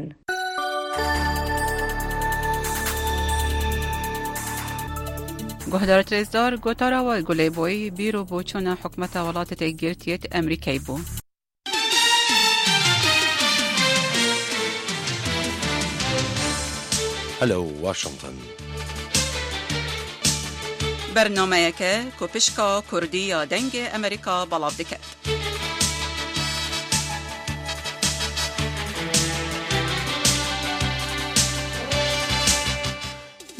گهدارت رزدار گوتارا و گله بوی بیرو بوچون حکومت ولاتت اگیرتیت امریکای بو. هلو واشنطن. برنامه که کوپشکا کردی یا دنگ امریکا بلاو دکت.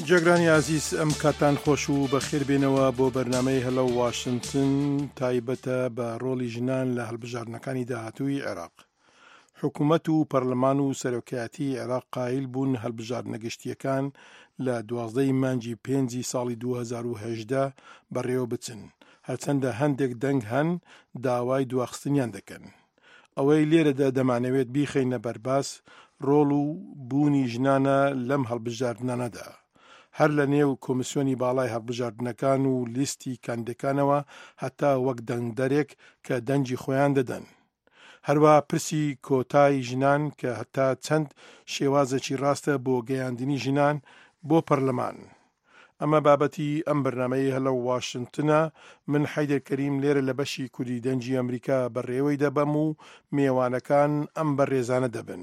جێگرانی عزیز ئەم کاتان خۆش و بەخێر بێنەوە بۆ بەرنامەی هەلە واشنگتن تایبەتە بە ڕۆڵی ژنان لە هەڵبژاردنەکانی داهاتووی عێراق. حکوومەت و پەرلەمان و سەرۆکایەتی عێراق قایل بوون هەڵبژاردنە گشتیەکان لە دوازدەی مانگی پێنجی ساڵی دوو هەزار و هەژدە بەڕێوە بچن، هەرچەندە هەندێک دەنگ هەن داوای دواخستنیان دەکەن. ئەوەی لێرەدا دەمانەوێت بیخەینە بەرباس ڕۆڵ و بوونی ژنانە لەم هەڵبژاردنانەدا، هەر لە نێو کۆمیسیۆنی باڵای هەڵبژاردنەکان و لیستی کاندەکانەوە هەتا وەک دەنگدەرێک کە دەنجی خۆیان دەدەن. هەروە پرسی کۆتای ژنان کە هەتا چەند شێوازێکی ڕاستە بۆ گەیاندنی ژنان بۆ پەرلەمان. ئەمە بابەتی ئەم بەرنامەی هەلە واشنگتنە. من حەیدەر کەریم لێرە لە بەشی کوردی دەنجی ئەمریکا بەڕێوەی دەبەم و میێوانەکان ئەم بەڕێزانە دەبن.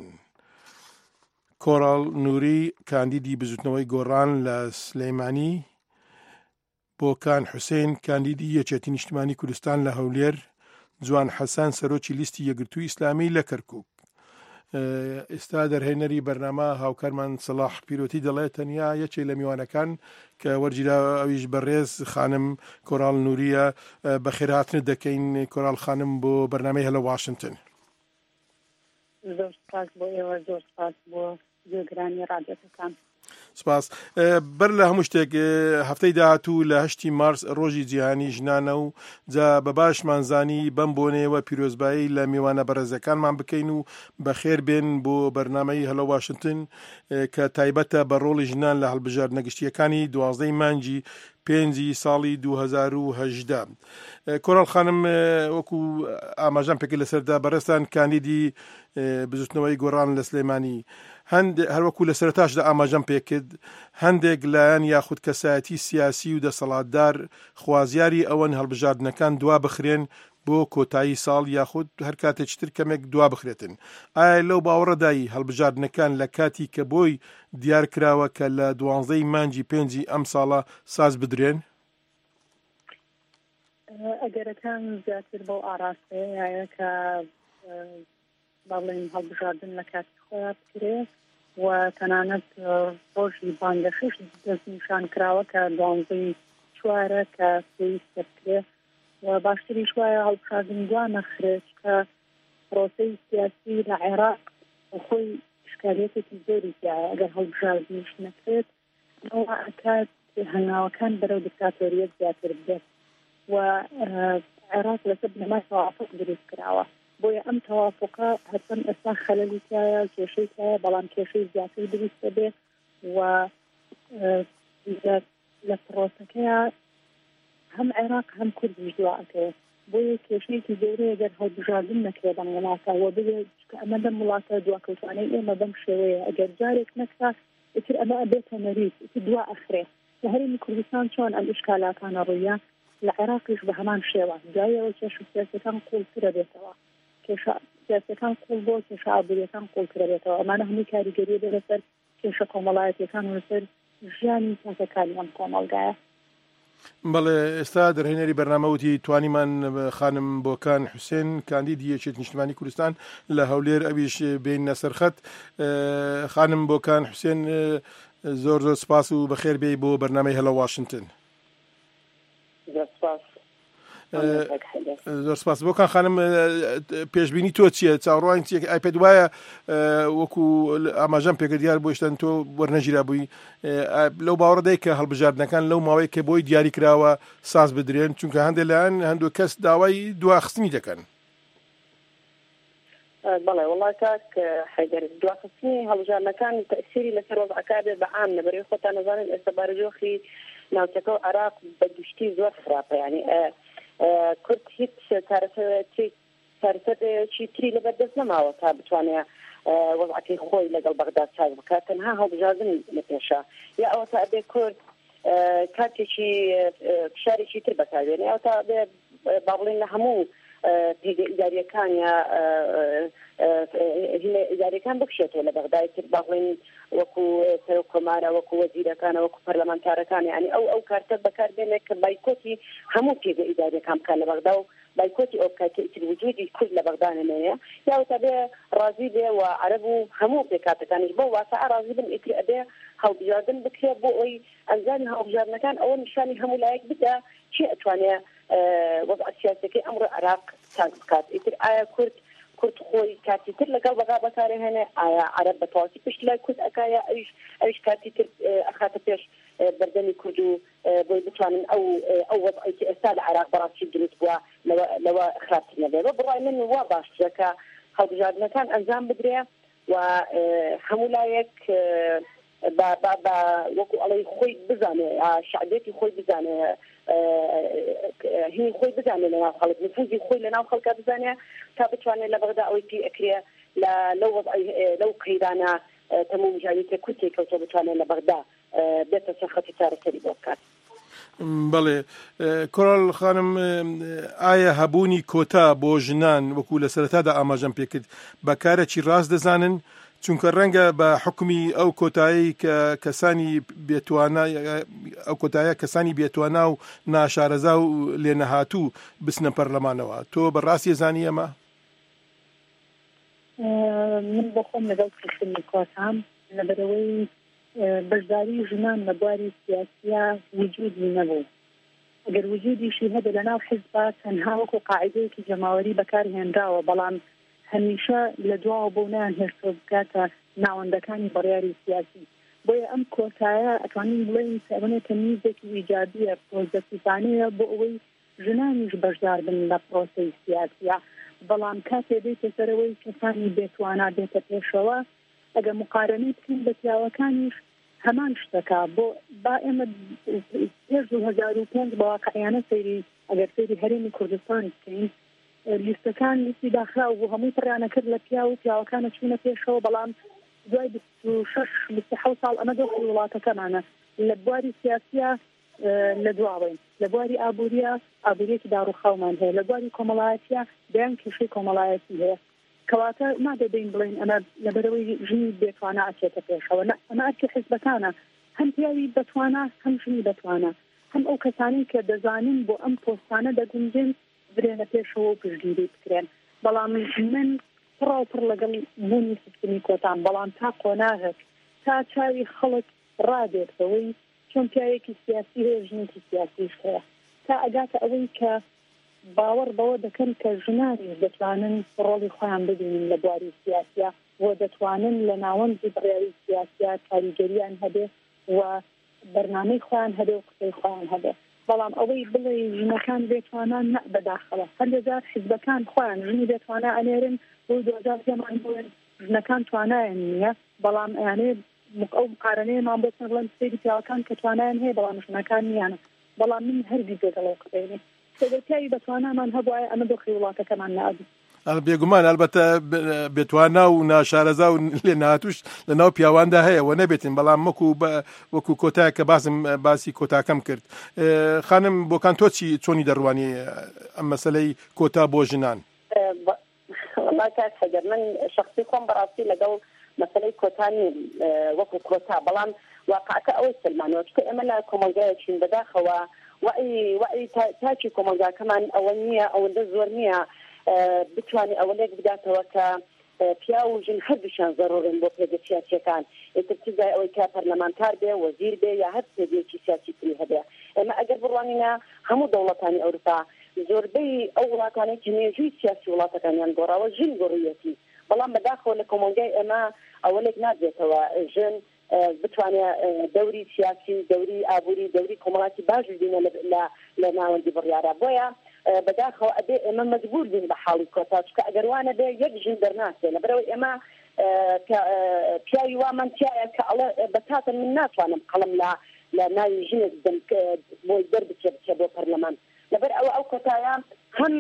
کۆڕاڵ نووری کاندیدی بزوتنەوەی گۆڕان لە سلەیمانی، بۆکان حوسێن کاندیدی یەکێتی نیشتیمانی کوردستان لە هەولێر، جوان حەسان سەرۆکی لیستی یەکگرتووی ئیسلامی لە کەرکووک. ئێستا دەرهێنەری بەرنامە هاوکارمان سەلاح پیرۆتی دەڵێت تەنیا یەکێک لە میوانەکان کە وەرگیرا ئەویش بەڕێز خانم کۆڕاڵ نووریە. بەخێرهاتنت دەکەین کۆڕاڵ خانم بۆ بەرنامەی هەلە واشنگتن. زۆر سپاس بۆ ئێوە، زۆر سپاس بۆ گوێگرانی ڕادیۆکەکان. سپاس. بەر لە هەموو شتێک هەفتەی داهاتوو لە هەشتی مارس ڕۆژی جیهانی ژنانە و جا بە باشمانزانی بەم بۆنەوە پیرۆزبایی لە میوانە بەڕێزەکانمان بکەین و بەخێر بێن بۆ بەرنامەی هەلە واشنگتن کە تایبەتە بە ڕۆڵی ژنان لە هەڵبژاردنە گشتیەکانی دوازدەی مانگی پێنجی ساڵی دوو هەزار و هەژدە. کۆڕاڵ خانم وەکو ئاماژەم پێکرد لەسەردا بەڕێستان کاندیدی بزوتنەوەی گۆڕان لە سلەیمانی، هەروەکو لە سەرتاشدا ئاماژەم پێکرد هەندێک لایەن یاخود کەسایەتی سیاسی و دەسەڵاتدار خوازیاری ئەوەن هەڵبژاردنەکان دوا بخرێن بۆ کۆتایی ساڵ یاخود هەر کاتێکی تر کەمێک دوا بخرێتن. ئایا لەو باوەڕەدایی هەڵبژاردنەکان لە کاتی کە بۆی دیار کراوە کە لە دوانزەی مانگی پێنجی ئەم ساڵە ساز بدرێن؟ ئەگەرەکان زیاتر بۆ ئاراستەیە کە باڵێن هەڵبژاردن لە کاتی خۆیان بکرێت و تەنانەت ڕۆژی بانگەشش دەست نیشان کراوە کە دوانزەی چوارە کە پێویستە بکرێت و باشتریش وایە هەڵبژاردن دوان نەخرێت کە پرۆسەی سیاسی لە عێراق خۆی شکالێتێکی زۆری تایە. ئەگەر هەڵبژاردنیش نەکرێت ئەوە ئەکات هەنگاوەکان بەرەو دیکتاتۆریەت زیاتر بدێت و عێراق لەسەر بنەمای تەوافق دروست کراوە. بۆیە ئەم تەوافقە هەرچەن ئێستا خەلەلی تایە، کێشەی تایە، بەڵام کێشەی زیاتر دروستە بێ و لە پرۆسەکەیە هەم عێراق هەم کوردیش دواکەوێت. بۆیە کێشەیەکی گەورەیە گەر هەڵبژاردن نەکرێت بەم وڵاتەوە ببێت ئەمە دەم وڵاتە دواکەوتوانەی ئێمە بەم شێوەیە ئەگەر جارێک نەکرا ئیتر ئەمە ئەبێتە مەریض، ئیتر دوا ئەخرێ. لە هەرێمی کوردستان چۆن ئەم ئیشکالاتانە ڕوویە لە عێراقیش بە هەمان شێوە دوایەوە کێش سیاسەکان قوڵترە بێتەوە، کێشە سیاسەکان قوڵ بۆ کێشە ئابووریەکان قوڵترە بێتەوە. ئەمانە هەمووی کاریگەریە بێ لەسەر کێشە کۆمەڵایەتیەکان و لەسەر ژیانی تاکەکانی ئەم کۆمەڵگایە. بەڵێ ئێستا دەرهێنەری بەرنامەوتی توانیمان خانم بۆکان حوسێن کاندیدی یەکێتی نیشتیمانی کوردستان لە هەولێر ئەویش بینە سەرخەت. خانم بۆکان حوسێن زۆر زۆر سپاس و بەخێر بێ بۆ بەرنامەی هەلە واشنگتن. زۆر سپاس. بۆکان خانم پێشبینی تۆ چییە؟ چاوەڕوانی چیە ئای پێت وایە وەکو ئاماژەم پێکرد دیار بۆ شتن تۆ وەرنەگیرا بووی لەو باوەڕدەی کە هەڵبژاردنەکان لەو ماوەی کە بۆی دیاری کراوە ساز بدرێن، چونکە هەندێک لایەن هەندوو کەس داوای دواخستنی دەکەن. بەڵێ وڵای کاک حەیدەر دواخستنی هەڵبژاردنەکان تەئسیری لەسەر وەزعەکە بێت بەعام لەبەرەوەی خۆتان نەزانن ئێستا بارەجۆخی ناوچەکە و عێراق بە دوشتی زۆر خراپە. یعنی کورد هیچ چارەسەرێکی تری لەبەردەست نەماوە تا بتوانێت وەزعەکەی خۆی لەگەڵ بەغداد ساز بکات. تەنها هەڵبژاردن لە پێشە یا ئەوە تا ئەبێ کورد کاتێکی فشارێکی تر بەکاربێنێ، ئەو تا ئەبێ با بڵێن لە هەموو پێگە ئیداریەکان یا ئیداریەکان بکشێتەوە لە بەغداد تر با بڵێن وەکو سەرۆک کۆمارە، وەکو وەزیرەکانە، وەکو پەرلەمانتارەکان. یعنی ئەو ئەو کارتە بەکاربێنێت کە بایکۆتی هەموو پێگە ئیداریەکان بکات لە بەغدا و بایکۆتی ئەو کاتێ ئیتر وجودی کورد لە بەغدانە نەیە، یا تا بێ ڕازی بێ و عەرەب و هەموو پێکاتەکانیش بۆ واسعە ڕازی بن ئیتر ئەبێ هەڵبژاردن بکرێت بۆ ئەوی ئەنجامی هەڵبژاردنەکان ئەوە نیشانی هەموو لایەک بدە چی ئەتوانێت وەضع سیاسەکەی ئەمڕۆ عێراق چاک بکات. ئیتر ئایا کورد کورد خۆی کاتی تر لەگەڵ بەغا بەکارهێنێ، ئایا عەرەب بەتەواسی پشت لای کورد ئەکایە ئەویش ئەویش کاتی تر ئەخاتە پێش بەردەمی کورد و بۆی بتوانن ئەو ئەو وەضعی ئێستا لە عێراق بەڕاستی دروست بووە لەوە خراپتر نەبێت. بە بڕای من وا باشترە کە هەڵبژاردنەکان ئەنجام بدرێ و هەموو لایەک بە وەکو ئەڵەی خۆی بزانێ، شعبێتی خۆی بزانێ، هینی خۆی بزانێ لەناو خەڵک، نفوذی خۆی لەناو خەڵکە بزانێ تا بتوانێت لە بەغدا ئەوەی پێ ئەکرێ لەو وەضعی لەو قەیرانە تەموم جاریتە کوتێ کەوتە بتوانێت لە بەغدا بێتە سەر خەتی چارەسەری بۆ بکات. بەڵێ کۆڕاڵ خانم، ئایا هەبوونی کۆتا بۆ ژنان وەکو لە سەرەتادا ئاماژەم پێکرد بەکارێکی ڕاست دەزانن؟ چونکە ڕەنگە بە حکمی ئەو کۆتایی کە کەسانی بێتوانە ئەو کۆتایە کەسانی بێتوانە و ناشارەزا و لێنەهاتوو بسنە پەرلەمانەوە. تۆ بەڕاستی زانی ئەمە؟ من بۆ خۆم لەگەڵ کردنی کۆتام لەبەرەوەی بەشداری ژنان لە بواری سیاسیە وجودی نەبوو. ئەگەر وجودیشی هەبێ لەناو حیزبا تەنها وەکو قاعدەیەکی جەماوەری بەکارهێنراوە، بەڵام هەمیشە لە دواوە بۆ نان هێرتۆ بکاتە ناوەندەکانی بڕیاری سیاسی. بۆیە ئەم کۆتایە ئەتوانین بڵێن سەبنێتە میزێکی ئیجابیە پرۆزەسیبانەیە بۆ ئەوەی ژنانیش بەشدار بن لە پرۆسەی سیاسیە. بەڵام کاتێ بێتە سەرەوەی کەسانی بێتوانە بێتە پێشەوە، ئەگە مقارنەی بکەین بە پیاوەکانیش هەمان شتەکە. بۆ با ئێمە پێش دوو هەزار و پێنج بەواقعیانە سەیری ئەگەر سەیری هەرێمی کوردستان بکەین، لیستەکان لیستی داخراو بوو، هەمووی پڕیانە کرد لە پیا و پیاوەکانە چوونە پێشەوە، بەڵام دوای بیست و شەش بیست و حەوت ساڵ ئەمە دۆخی وڵاتەکەمانە لە بواری سیاسیە لە دواوەین، لە بواری ئابووریە ئابووریەکی داڕوخاومان هەیە، لە بواری کۆمەڵایەتیە بەیان کێشەی کۆمەڵایەتی هەیە. کەواتە نادەبین بڵین ئەمە لەبەرەوەی ژنی بێتوانە ئاچێتە پێشەوە. ئەمە ئەرکی حیزبەکانە، هەم پیاوی بەتوانە هەم ژنی بەتوانە، هەم ئەو کەسانی کە دەزانین بۆ ئەم پۆستانە دەگونجن برێنە پێشەوە و پشتگیری بکرێن. بەڵام من پڕاو پڕ لەگەڵ بوونی سیستمی کۆتان، بەڵام تا قۆناغێک تا چاوی خەڵک ڕادێتەوەی چۆن پیاوێکی سیاسی هەیە ژنێکی سیاسیش هەیە، تا ئەگاتە ئەوەی کە باوەڕ بەوە دەکەن کە ژنانیش دەتوانن ڕۆڵی خۆیان ببینن لە بواری سیاسیە و دەتوانن لە ناوەندی بڕیاری سیاسیە کاریگەریان هەبێ و بەرنامەی خۆیان هەبێ و قسەی خۆیان هەبێ. بەڵام ئەوەی بڵێ ژنەکان بێتوانان نە بەداخەوە، هەندێک حیزبەکان خۆیان ژنی بێتوانە ئەنێرن بۆ دۆزار زەمان بڵێن ژنەکان توانایان نییە، بەڵام ئەیانێ ئەو مقارنەیەمان بۆچن بڵێن سەیری پیاوەکان کە توانایان هەیە بەڵام ژنەکان نییانە. بەڵام من هەرگیز دەگەڵەوە قسەینێ سەرەتایی بەتوانامان هەبوایە ئەمە دۆخی وڵاتەکەمان نابوو. بێگومان ئەلبەتە بێتوانە و ناشارەزا و لێنهاتوش لە ناو پیاواندا هەیە و نەبێتین، بەڵام وەکو وەکو کۆتایە کە باسم باسی کۆتاکەم کرد. خانم بۆکان تۆ چی چۆنی دەڕوانی ئەم مەسەلەی کۆتا بۆ ژنان؟ کاکەگەر من شخصی خۆم بەڕاستی لەگەڵ مەسەلەی کۆتانی وەکو کۆتا، بەڵام واقعەکە ئەوەی سلمانەوە چکە ئێمە لە کۆمەلگایەکین بەداخەوە وعی وعی تاچی کۆمەلگاکەمان ئەوە نییە، ئەوەندە زۆر نییە بتوانێت ئەوەلێک بداتەوە کە پیا و ژن هەردووشیان زەڕۆڕن بۆ پێگە سیاسیەکان، ئێتر چیزای ئەوەی کە پەرلەمانتار بێ، وەزیر بێ یا هەر پێگەیەکی سیاسی تری هەبێ. ئێمە ئەگەر بڕوانینە هەموو دەوڵەتانی ئەوروپا زۆربەی ئەو وڵاتانەی کە مێژووی سیاسی وڵاتەکانیان گۆڕاوە ژن گۆڕیەتی، بەڵام بەداخەوە لە کۆمەلگای ئێمە ئەوەلێک نادرێتەوە ژن بتوانێت دەوری سیاسی، دەوری ئابووری، دەوری کۆمەڵاتی باش بینە لە ناوەندی بڕیارە. بۆیە بەداخەوە ئەبێ ئێمە مەجبور بین بە حاڵی کۆتا، چکە ئەگەروانە بێ یەک ژن دەرناسێنە بەرەوەی ئێمە پیاوی وامان تایە کە ئەڵێ بەتاتە من ناتوانم قەڵم لە ناوی ژنێک بدەم بۆی دەربچێ بچێ بۆ پەرلەمان. لەبەر ئەوە ئەو کۆتایە هەم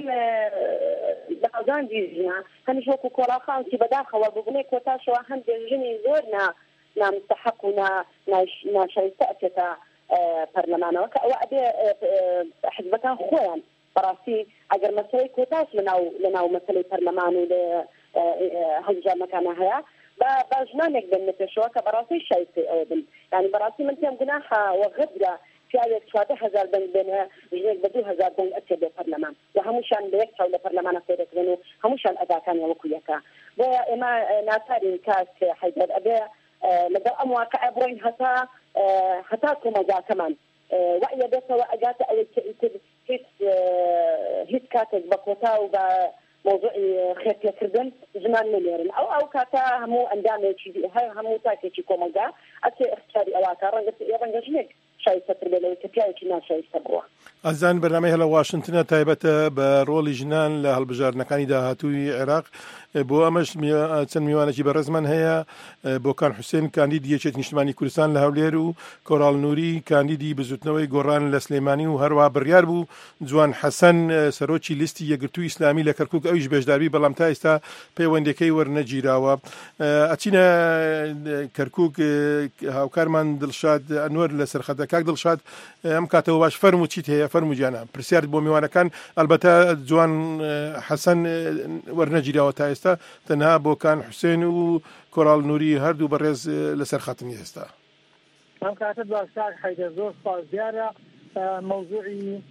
لە قەزاندی ژنە هەمیش وەکو کۆڵاخاوتی بەداخەوە ببنێ کۆتاشەوە هەندێک ژنی زۆر نامستەحق و ناشایستە ئەچێتە پەرلەمانەوە، کە ئەوە ئەبێ حزبەکان خۆیان بەڕاستی ئەگەر مەسەلەی کۆتاش لەناو مەسەلەی پەرلەمان و هەڵبژاردنەکانە هەیە بە ژنانێک بن پێشەوە کە بەڕاستی شایستی ئەوە بن. یعنی بەڕاستی من پێم گوناحە وەغەدرا پیاوێک چواردە هەزار بنگ بێنێ ژنێک بە دوو هەزار بنگ ئەچێت بۆ پەرلەمان و هەمووشان بە یەک چاو لە پەرلەمانە سەیرەکرێن و هەمووشان ئەداکانی وەکو یەکە. بۆیە ئێمە ناچارین کاک حەیدەر ئەبێ لەگەڵ ئەم واقعە بڕۆین هەتا هەتا کۆمەلگاکەمان وعیە بێتەوە ئەگاتە هیچ هیچ کاتێک بە کۆتا و بە مۆزوعی خێرپێکردن ژمان نەلێرن ئەو ئەو کاتە هەموو ئەندامێکی هەموو تاکێکی کۆمەلگا ئەچێ اختیاری ئەواتە ڕەنگە ڕەنگە ژنێک شایستەتر بێ لەوەی کە پیاوێکی ناشایستە بووە. ئەزان بەرنامەی هەلە واشنگتنە تایبەتە بە ڕۆڵی ژنان لە هەڵبژاردنەکانی داهاتووی عێراق بۆ ئەمەش چەند میوانێکی بەڕێزمان هەیە بۆ کان حوسێن کاندیدی یەکێتی نیشتمانی کوردستان لە هەولێر و کۆڕاڵ نووری کاندیدی بزوتنەوەی گۆڕان لە سلێمانی و هەروە بڕیار بوو جوان حەسەن سەرۆکی لیستی یەکگرتووی ئیسلامی لە کەرکووک ئەویش بێژداربی بەڵام تا ئێستا پەیوەندەکەی وەرنەگیراوە. ئەچینە کەرکووک هاوکارمان دڵشاد ئەنوەر لە سەرخەتە کاک دڵشاد ئەم کاتەوە باش فەرمو چیت هەیە فەرمو گیانە پرسیار بۆ میوانەکان ئەلبەتە جوان حەسەن وەرنەگیراوە تا ئێستا تەنها بۆ کان حوسێن و کۆڕاڵ نووری هەردوو بەڕێز لەسەر خاتمی ئێستا. ئەم کاتە باشتاک حەیدەر زۆر سپاس دیارە مەوزوعی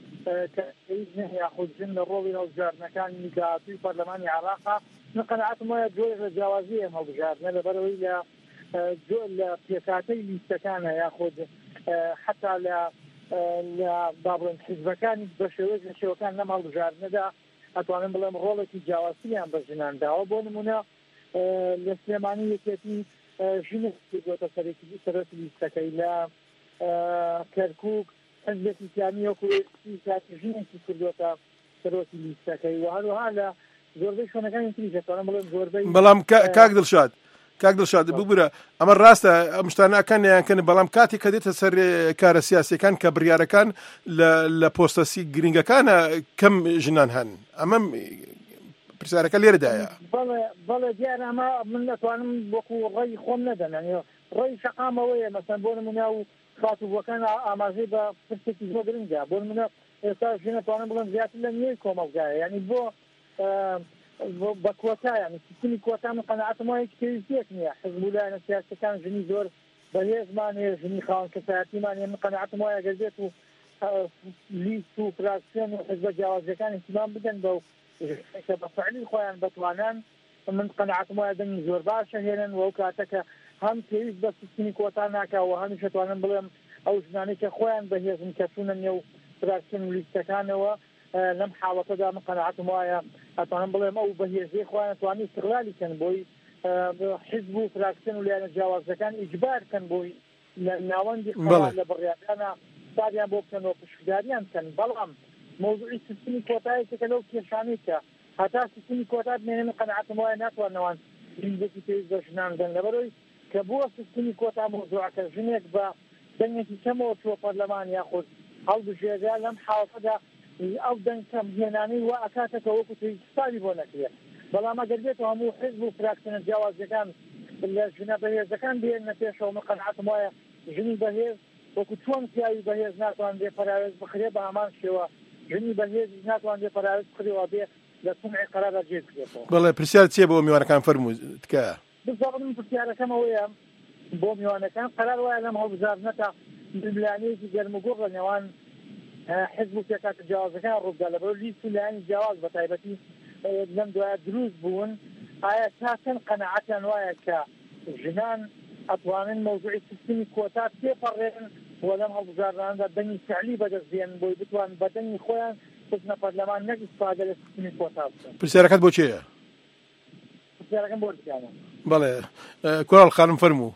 یاخودجن لە ڕۆڵی هەڵبژاردنەکانی داهاتووی پەرلەمانی عێراقا من قەنەعەتم وایە جۆی لە جیاوازی ئەم هەڵبژاردنە لەبەرەوەی لە لە پێکاتەی لیستەکانە یاخود حتا لە لە بابڵێن حیزبەکانی بە شێوەیەک لە شێوەکان لەم هەڵبژاردنەدا ئەتوانم بڵێم ڕۆڵێکی جیاوازیان بە ژنان داوە بۆ نمونە لە سلێمانی یەکێتی ژنێک کردووەتە سەرۆکی لیستەکەی لە کەرکووک حزبێکی ئیسلامی وەکوێتی کاتی ژنێکی کردووەتە سەرۆکی لیستەکەی و هەروەها لە زۆربەی شوێنەکانی تریش دەتوانم بڵێم زۆربەی بەڵام کاک دڵشاد کاک دڵشاد ببوورە ئەمە ڕاستە ئەم شتانەکان نیانکەن بەڵام کاتی کە دێتە سەر کارە سیاسیەکان کە بڕیارەکان لە پۆستەسی گرنگەکانە کەم ژنان هەن ئەمە پرسیارەکە لێرەدایە. بەڵێ دیارە ئەمە من دەتوانم وەکو ڕێی خۆم نەدەن ڕێی شەقامەوەیە مەسەن بۆ نمونە و خاتوبووەکان ئاماژەی بە پرسێکی زۆر گرنگە بۆ نمونە ئێستا ژن دەتوانم بڵێم زیاتر لە نوێی کۆمەلگایە یعنی بۆ بە کۆتا یعنی سیستمی کۆتا من قەنەعەتم وایە پێویستیەک نییە حزب و لایەنە سیاسیەکان ژنی زۆر بەهێزمان هەیە ژنی خاوەن کەسایەتیمان هەیە من قەنەعەتم وایە ئەگەر بێت و لیست و فراکسیۆن و حزبە جیاوازیەکان اهتیمام بدەن بە کە بە فعلی خۆیان بتوانان من قەنەعەتم وایە دەنگی زۆر باشە هێنن و ئەو کاتەکە هەم پێویست بە سیستمی کۆتا ناکاوە هەمیش دەتوانم بڵێم ئەو ژنانەی کە خۆیان بەهێزن کە چوونە نێو فراکسیۆن و لیستەکانەوە لەم حاڵەتەدا من قەنەعەتم وایە ئەتوانم بڵێم ئەو بەهێزەی خۆیان توانی استقلالی کەن بۆی حزب و فراکسیۆن و لایەنە جیاوازەکان ئیجبار کەن بۆی لە ناوەندی خەڵات لە بڕیاکانە سادیان بۆ بکەنەوە پشتگاریان کەن بەڵام مۆزوعی سیستمی کۆتایەکە لەو کێشانەی کە هەتا سیستمی کۆتا بمێنێ من قەنەعەتم وایە ناتوانەوان گرنگێکی پێویست بە ژنان بدەن لەبەرەوەی کە بۆ سیستمی کۆتا مۆزوعەکە ژنێک بە دەنگێکی کەمەوە چوە پەرلەمان یاخود هەڵبژێرا لەم حاڵەتەدا ئەو دەنگ کەم هێنانەی وا ئەکاتەکە وەکو تێسپاری بۆ نەکرێت بەڵام ئەگەر بێتەوە هەموو حزب و فراکسیۆنە جیاوازیەکان لە ژنە بەهێزەکان بهێنە پێشەوە من قەنەعەتم وایە ژنی بەهێز وەکو چۆن پیاوی بەهێز ناتوان بێ پەراوێز بخرێ بە هەمان شێوە ژنی بەهێز ناتوان بێ پەراوێز بخرێەوە بێ لە سمعی قەرارە جێ بکرێتەوە. بەڵێ پرسیار چییە بۆ میوانەکان فەرموو تکایە؟ بزانم پرسیارەکەمەوەیە بۆ میوانەکان قەرار وایە لەم هەڵبژاردنەکە لایەنەیەکی گەرموگوڕ لە نێوان حزب و پێکاتە جیاوازەکان ڕووبدا لەبەرەوەی لیست و لایەنی جیاواز بە تایبەتی لەم دوایە دروست بوون ئایا تا چەند قەنەعەتیان وایە کە ژنان ئەتوانن مەوزوعی سیستمی کۆتا پێپەڕێن و لەم هەڵبژاردناندا دەنگی فعلی بەدەستبێنن بۆی بتوان بە دەنگی خۆیان بچنە پەرلەمان نەک ئیستیفادە لە سیستمی کۆتا بکەن. پرسیارەکەت بۆ چییە؟ پرسیارەکەم بۆ دیانە. بەڵێ کۆڕاڵ خانم فەرموو.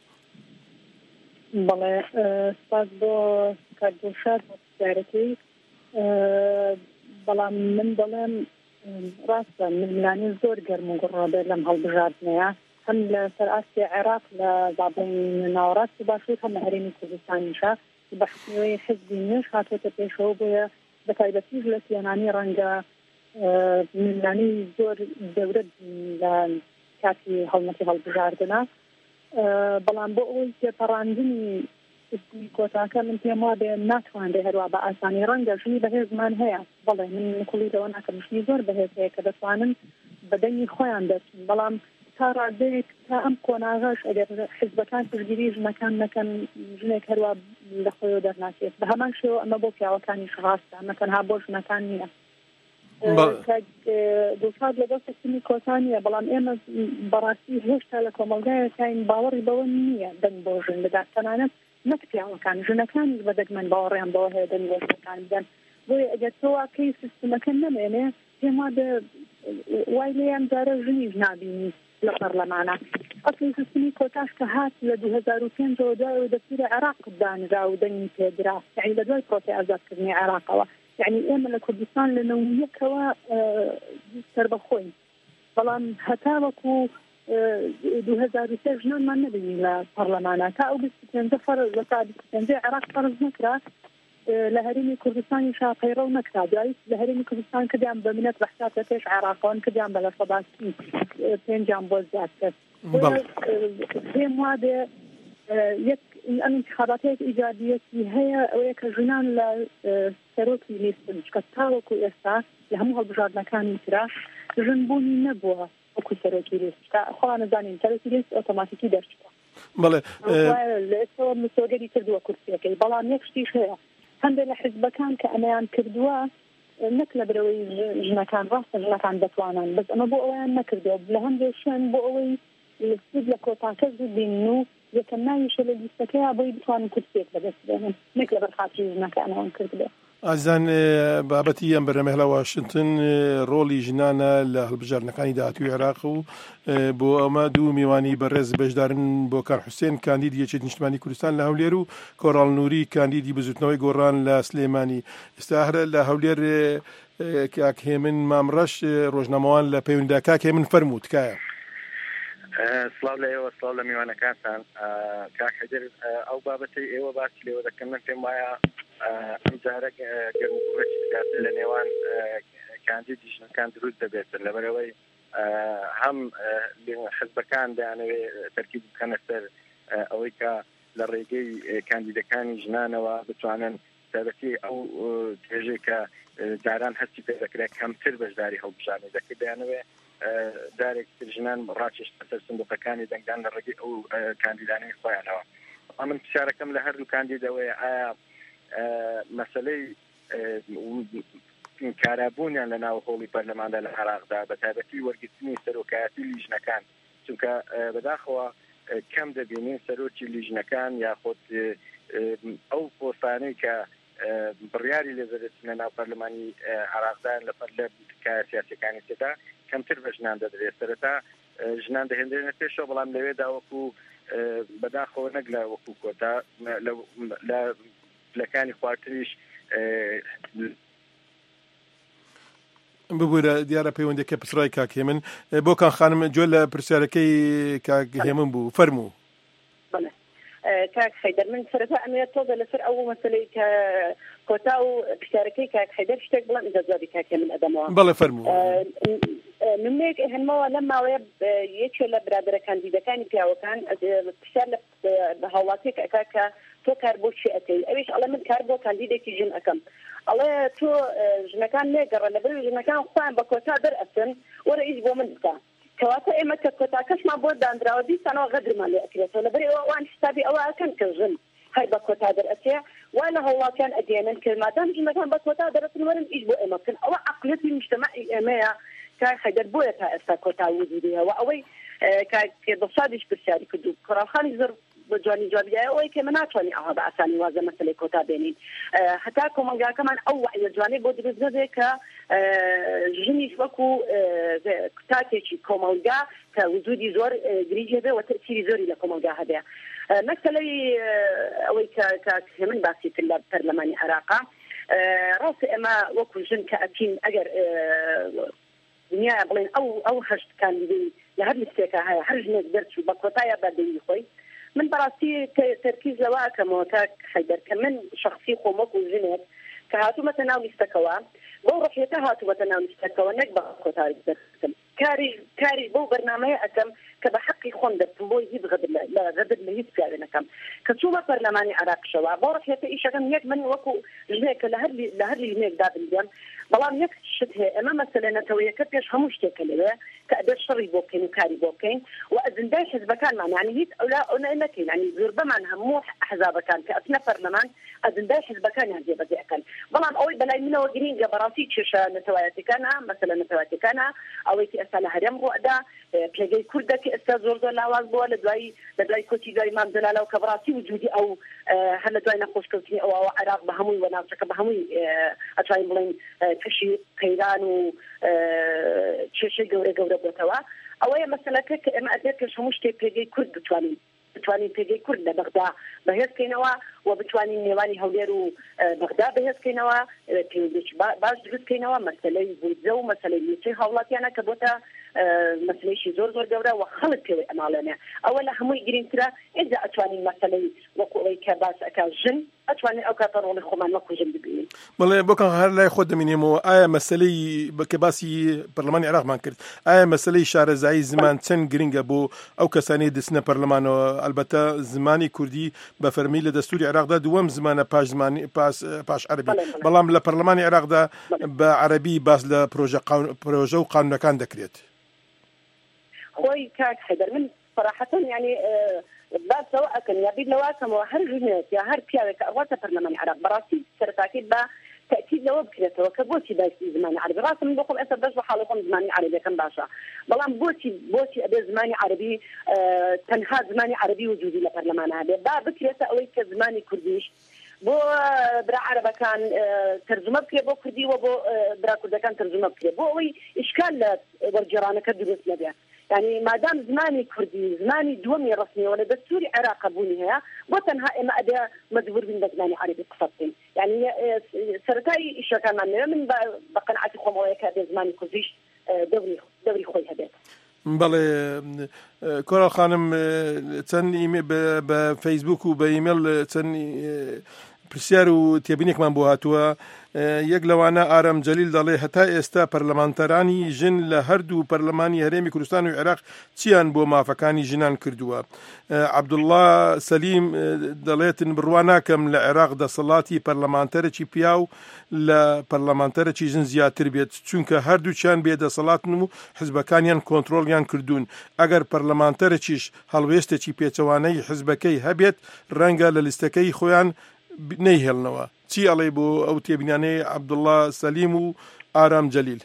بەڵێ سپاس بۆ کاک دڵشاد پرسیارەکەی بەڵام من دەڵێم ڕاستە ململانی زۆر گەرم و گوڕابێت لەم هەڵبژاردنەیە هەم لە سەر ئاسیا عێراق لە دابڵین ناوەڕاستی باشوور هەم لە هەرێمی کوردستانیشە بە حکمەوەی حزبی نوێژ هاتۆتە پێشەوە بۆیە بە تایبەتیش لە سیێنانی ڕەنگە ململانی زۆر گەورە لە کاتی هەڵمەتی هەڵبژاردنە بەڵام بۆ ئەوەی تێپەڕاندنی سیستمی کۆتاکە من پێم وا بێ ناتوانرێ هەروە بە ئاسانی ڕەنگە ژنی بەهێزمان هەیە بەڵێ من کوڵیتەوە ناکەم ژنی زۆر بەهێز هەیە کە دەتوانن بە دەنگی خۆیان دەچن بەڵام تا ڕادەیەک تا ئەم کۆناغاش ئەگەر حزبەکان پشتگیری ژنەکان نەکەن ژنێک هەروە لە خۆیەوە دەرناچێت بە هەمان شێوە ئەمە بۆ پیاوەکانیش ڕاستە ئەمە تەنها بۆ ژنەکان نییە. دوسات لەگەڵ سیستمی کۆتانیە بەڵام ئێمە بەڕاستی هێشتا لە کۆمەلگایەکین باوەڕی بەوە نییە دەنگ بۆ ژن بدات تەنانەت نەک پیاوەکان ژنەکانی بەدەگمەن باوەڕیان بەوە هەیە دەنگ بۆ ژنەکان بدەن بۆیە ئەگەر تۆ واکەی سیستمەکە نەمێنێ پێم وادە وای لێیان جارە ژنیش نابینی لە پەرلەمانە ئەسڵی سیستمی کۆتاش کە هات لە دوو هەزار و پێنج دوای دەستوری عێراق دانرا و دەنگی پێدرا یعنی لە دوای پرۆسی ئازادکردنی عێراقەوە یعنی ئێمە لە کوردستان لە نەوەیەکەوە سەربەخۆین بەڵام هەتا وەکو دوو هەزار و سێ ژنانمان نەبینی لە پەرلەمانە تا ئەو بیست و پێنجە فەرز لە تا بیست و پێنجە عێراق فەرز نەکرا لە هەرێمی کوردستانی شاقەیڕە و نەکرا دوای لە هەرێمی کوردستان کردیان بە منەت بەحساب لە پێش عێراقەوەن کردیان بە لە سەباسی پێنجیان بۆ زیاد کرد پێم وادێ یەک ئەم انتخاباتەیەک ئیجادیەتی هەیە ئەوەیە کە ژنان لە سەرۆکی لیستن کە تاوەکو ئێستا لە هەموو هەڵبژاردنەکانی ترا ژنبوونی نەبووە وەکو سەرۆکی لیست کە خۆیان نەزانین سەرۆکی لیست ئۆتۆماتیکی دەرچووە بەڵێ لە ئێستاوە مسۆگەری کردووە کورسیەکەی بەڵام یەک شتیش هەیە هەندێک لە حیزبەکان کە ئەمەیان کردووە نەک لە برەوەی ژنەکان ڕاستە ژنەکان دەتوانن بەس ئەمە بۆ ئەویان نەکردووە لە هەندێک شوێن بۆ ئەوەی سود لە کۆتاکە زوو بین و یەکەم ناویشە لە لیستەکەیە بۆی بتوانن کورسێک بەدەست بێنن نەک لە بەرخاتری ژنەکانەوەن کردبێ ئازان بابەتی ئەم بەرەمە هەڵە واشنتن ڕۆڵی ژنانە لە هەڵبژاردنەکانی داهاتووی عێراق و بۆ ئەمە دوو میوانی بەڕێز بەشدارن بۆ کار حوسێن کاندیدی یەکێتی نیشتمانی کوردستان لە هەولێر و کۆڕاڵ نووری کاندیدی بزوتنەوەی گۆڕان لە سلێمانی ئێستا هەرە لە هەولێر کاک هێمن مامڕەش ڕۆژنامەوان لە پەیوەندیدا کاک هێمن فەرموو تکایە سڵاو لە ئێوە سڵاو لە میوانەکانتان کاک حەیدەر ئەو بابەتەی ئێوە باسی لێوە دەکەن من پێم وایە ئەم جارە گەرموڕێکی زیاتر لە نێوان کاندیدی ژنەکان دروست دەبێتن لەبەرەوەی هەم حزبەکان دەیانەوێت تەرکیب بکەنە سەر ئەوەی کە لە ڕێگەی کاندیدەکانی ژنانەوە بتوانن تایبەتی ئەو توێژەی کە جاران هەستی پێ دەکرێت کەمتر بەشداری هەڵبژاردنی دەکرد دەیانەوێت دارێک ژنان ڕاکێشتە سەر سندوقەکانی دەنگدان لە ڕێگەی ئەو کاندیدانەی خۆیانەوە من پرسیارەکەم لە هەردوو کاندیدەوەی ئایا مەسەلەی کارابوونیان لە ناو هۆڵی پەرلەماندا لە عێراقدا بە تایبەتی وەرگرتنی سەرۆکایەتی لیژنەکان چونکە بەداخەوە کەم دەبینین سەرۆکی لیژنەکان یاخۆت ئەو پۆستانەی کە بڕیاری لێزەرێتنە ناو پەرلەمانی عێراقدان لە پەر لە کار سیاسیەکانی تێدا کەمتر بە ژنان دەدرێت سەرەتا ژنان دەهێنرێنە پێشەوە بەڵام لەوێدا وەکو بەداخەوە نەک لە وەکو کۆتا لە لەکانی خواردتریش ببوورە دیارە پەیوەندێکە پسڕای کاک هێمن بۆ کان خانم گوێ لە پرسیارەکەی کاک هێمن بوو فەرموو کاک حەیدەر من سەرەتا ئەمەیە تۆزە لەسەر ئەو مەسەلەی کە کۆتا و پرسیارەکەی کاک حەیدەر شتێک بڵێم ئیجازەتی کاک هێمن ئەدەمەوە بەڵێ فەرموو نمونەیەک هەنمەوە لەم ماوەیە یەکێ لە برادرە کاندیدەکانی پیاوەکان پرسیار لە هاوڵاتێک ئەکا کە تۆ کار بۆ چی ئەەکەی ئەویش ئەڵێ من کار بۆ کاندیدێکی ژن ئەەکەم ئەڵێ تۆ ژنەکان نێگەڕە لەبەر ژنەکان خۆیان بە کۆتا دەرئەچن وەرە ئیش بۆ من بکە کەواتە ئێمە کە کۆتاکەشمان بۆ دانراوە دیسانەوە غەدرمان لێ ئەکرێتەوە لەبەر ئەوە ئەوان حسابی ئەوە ئەکەن کە ژن هەر بە کۆتا دەرئەچێ وای لە هەوڵاتیان ئەدێنن کە مادام ژنەکان بە کۆتا دەرەچن وەرن ئیش بۆ ئێمە بکەن ئەوە عەقڵەتی مجتەمەعی ئێمەیە کاک حەیدەر بۆیە تا ئێستا کۆتا وجودیە و ئەوەی کاک پێدەسادیش پرسیاری کردو کۆڕاوخانی زۆر بە جوانی جوابیایە ئەوەی کە من ناتوانانی ئەوە بە ئاسانی وازە مەسەلەی کۆتا بێنین هەتا کۆمەلگاکەمان ئەو وعیە جوانەی بۆ دروست نەبێت کە ژنیش وەکو تاکێکی کۆمەلگا کە وجودی زۆر گریج هەبێ و تەسیری زۆری لە کۆمەلگا هەبێ مەسەلەی ئەوەی کە هێمن باسی کرد لە پەرلەمانی عێراقا ڕاستە ئێمە وەکو ژن کە ئەچین ئەگەر دنیا بڵێن ئەو ئەو هەشت کاندیدەی لە هەر لیستێکە هەیە هەر ژنێک دەرچوو بە کۆتایە بەردەوی خۆی من بەڕاستی تەرکیز لەوە ئەکەمەوە کاک حەیدەر کە من شخصی خۆم وەکو ژنێک کە هاتوومەتە ناو لیستەکەوە بۆ ڕۆحیەتە هاتوومەتە ناو لیستەکەوە نەک بە کۆتایی دەکەم کاری کاری بۆ بەرنامەیە ئەەکەم کە بە حەقی خۆم دەبم بۆی هیچ غەدر لە هیچ پیاوێ نەکەم کە چوومە پەرلەمانی عێراقشەوە بۆ ڕحێتە ئیشەکەم یەک من وەکو ژنێکە لە هەر لە هەر لینێکدا بنجێم بەڵام یەک شت هەیە ئەمە مەسەلە نەتەوەیەکە پێش هەموو شتێکە لەوێ کە ئەبێت شەڕی بۆ بکەین و کاری بۆ بکەین و ئەجندای حزبەکانمان یعنی هیچ ئەولا ئەوە نەکەین یعنی زۆربەمان هەموو حزابەکان کە ئەچنە پەرلەمان ئەجندای حزبەکانیان جێبەجێەکەن بەڵام ئەوەی بەلای منەوە گرینگە بەڕاستی چێشە نەتەوایەتەکانە مەسەلە نەتەوایەتەکانە ئەوەی کە ئێستا لە هەرێم ڕوئەدا پێگەی کوردەکە ئێستا زۆر زۆر لاواز بووە لە دوای لە دوای کۆچی دوای مام جەلالەوە کە بەڕاستی وجودی ئەو هەر لە دوای نەخۆشکەوتنی ئەوە عێراق بە هەمووی وەناوچەکە بە هەمووی ئەتوانین بڵێن کەشی قەیران و کێشەی گەورە گەورە بۆتەوە ئەوەیە مەسەلەکە کە ئێمە ئەبێت پێش هەموو شتێک پێگەی کورد بتوانین بتوانین پێگەی کورد لە بەغدا بەهێزکەینەوە و بتوانین نێوانی هەولێر و بەغدا بەهێزکەینەوە پەیوەندیی باش دروستکەینەوە مەسەلەی بودجە و مەسەلەی نیچەی هاوڵاتیانە کە بۆتە مەسلەیشی زۆر زۆر گەورە و خەڵک پێوەی ئەماڵێنێ ئەوە لە هەمووی گرنگترە ئێجا ئەتوانین مەسەلەی وەکو ئەوەی کە باس ئەکا ژن ئەتوانین ئەو کاتە ڕۆڵی خۆمان وەکو ژن ببینین بەڵێ بۆکان هەر لای خۆ دەمینێمەوە ئایا مەسەلەی کە باسی پەرلەمانی عێراقمان کرد ئایا مەسەلەی شارەزایی زمان چەند گرنگە بۆ ئەو کەسانی دەچنە پەرلەمانەوە ئەلبەتە زمانی کوردی بە فەرمی لە دەستوری عێراقدا دووەم زمانە پاش زمانی پاش عەربی بەڵام لە پەرلەمانی عێراقدا بە عەربی باس لە پرۆژە و قانونەکان دەکرێت خۆی کاک حەیدەر من صراحەتەن یعنی باسەوە ئەکەن یا بیر لەواتەمەوە هەر ژنێک یا هەر پیاوێک کە ئەواتە پەرلەمانی عێراق بەڕاستی سەرتاکەیت بە تأكيد لەوە بکرێتەوە کە بۆچی باسی زمانی عەربی ڕاستە من بۆ خۆم ئێستا بەش بە حاڵی خۆم زمانی عەربیەکەم باشە بەڵام بۆچی بۆچی ئەبێ زمانی عەربی تەنها زمانی عەربی وجودی لە پەرلەمانە هەبێ با بکرێتە ئەوەی کە زمانی کوردیش بۆ برا عەرەبەکان تەرجمە بکرێ بۆ کوردی و بۆ برا کوردەکان تەرجمە بکرێ بۆ ئەوەی ئیشکال لە وەرگێڕانەکە دروست نەبێ يعني مادام زماني كردي زماني دومي رسمي ولا دستوري عراق بوني هي بوتنها إما أدى مدبور من زماني عربي قصتين يعني سرتاي إيش كان معنا من بقناعتي خوم وياك هذا زماني كرديش دوري دوري خوي هذا بەڵێ کۆرال خانم چەند بە فەیسبوک و بە ئیمێل چەند پرسیار و تێبینێکمان بۆ هاتووە یەک لەوانە ئارەم جەلیل دەڵێ هەتا ئێستا پەرلەمانتەرانی ژن لە هەردوو پەرلەمانی هەرێمی کوردستان و عێراق چیان بۆ مافەکانی ژنان کردووە عەبدوڵڵا سەلیم دەڵێتن بڕوا ناکەم لە عێراق دەسەڵاتی پەرلەمانتەرێکی پیا و لە پەرلەمانتەرێکی ژن زیاتر بێت چونکە هەردووچیان بێدەسەڵاتن و حزبەکانیان کۆنتڕۆڵیان کردوون ئەگەر پەرلەمانتەرێکیش هەڵوێستێکی پێچەوانەی حزبەکەی هەبێت ڕەنگە لە لیستەکەی خۆیان نەیهێڵنەوە چی ئەڵێ بۆ ئەو تێبینانەی عەبدوڵڵا سەلیم و ئارام جەلیل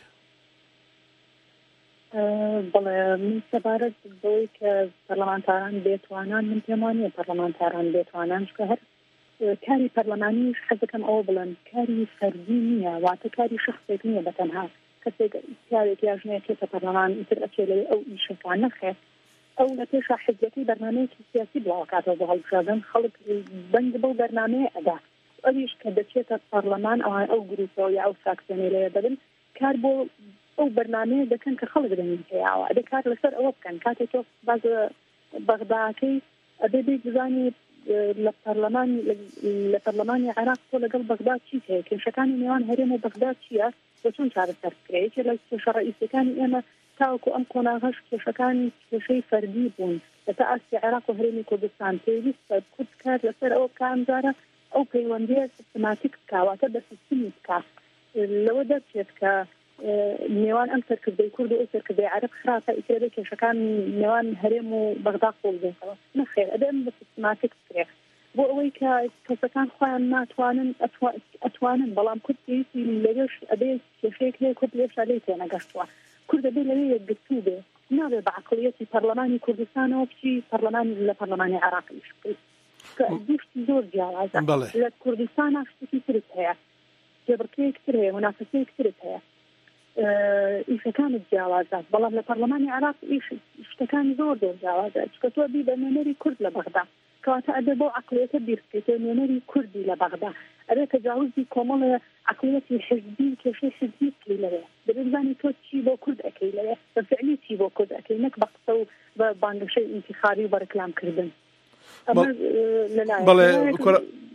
بەڵێ من سەبارەت بەوەی کە پەرلەمانتاران بێتوانان من پێم وانییە پەرلەمانتاران بێتوانان چکە هەر کاری پەرلەمانیش حەزەکەم ئەوە بڵێن کاری فەردی نییە واتە کاری شخصێک نییە بەتەنها کەسێک پیاوێک یا ژنێکێتە پەرلەمان ئیتر ئەچێ لەوێ ئەو ئیشەکان نەخێت ئەو لە پێشا حزبەکەی بەرنامەیەکی سیاسی بڵاوکاتەوە بۆ هەڵبژاردن خەڵک بەنگ بەو بەرنامەیە ئەدا ئەویش کە دەچێتە پەرلەمان ئەوان ئەو گروپەوە یا ئەو فراکسیۆنی لێ دەبن کار بۆ ئەو بەرنامەیە دەکەن کە خەڵک دەنگی هەیەوە ئەبێ کار لەسەر ئەوە بکەن کاتێک تۆ باز بەغداکەی ئەبێ بێ بزانی لە پەرلەمان لە پەرلەمانی عێراق تۆ لەگەڵ بەغدا چیت هەیە کێشەکانی نێوان هەرێم و بەغدا چییە بە چۆن چارەسەر بکرێت یەکێک لە کێشە ڕئیسیەکانی ئێمە تاوەکو ئەم کۆناغەش کێشەکانی کێشەی فەردی بوون لەتا ئاستی عێراق و هەرێمی کوردستان پێویستە کورد کار لەسەر ئەوە کامجارە ئەو پەیوەندیە سیستماتیک بکاواتە بە سیستمی بکات لەوە دەچێت کە نێوان ئەم سەرکردەی کورد و ئەو سەرکردەی عەرەب خراپە ئیتر کێشەکان نێوان هەرێم و بەغدا قوڵ بێتەوە نەخێر ئەبێ بە سیستماتیک بکرێت بۆ ئەوەی کە کەسەکان خۆیان ناتوانن ئەتوانن بەڵام کورد پێویستی لەگەش ئەبێ کێشەیەک لێ کورد لێشا لێ تێنەگەشتووە کورد دەبێت لەوێ یەکگرتوو بێ نابێ بە عەقڵیەتی پەرلەمانی کوردستانەوە بچی پەرلەمانی لە پەرلەمانی عێراقیش بکەیت دوشتی زۆر جیاوازە لە کوردستان شتێکی ترت هەیە جێبڕکەیەکتر هەیە مونافەسەیەکترت هەیە ئیشەکانت جیاوازە بەڵام لە پەرلەمانی عێراق شتەکانی زۆر زۆر جیاوازە چکە تۆ بی بە نوێنەری کورد لە بەغدا کەواتە ئەبێ بۆ عەقڵیەتە بیر بکەیتەوە نوێنەری کوردی لە بەغدا ئەبێ تەجاوزی کۆمەڵە عەقڵیەتی حزبی کێشەی حزبی بکەی لەوێ دەبێت بزانی تۆ چی بۆ کورد ئەەکەی لەوێ بە فعلی چی بۆ کورد ئەەکەی نەک بە قسە و بە بانگەشەی ئینتیخابی و بەرەکلامکردن بەڵێ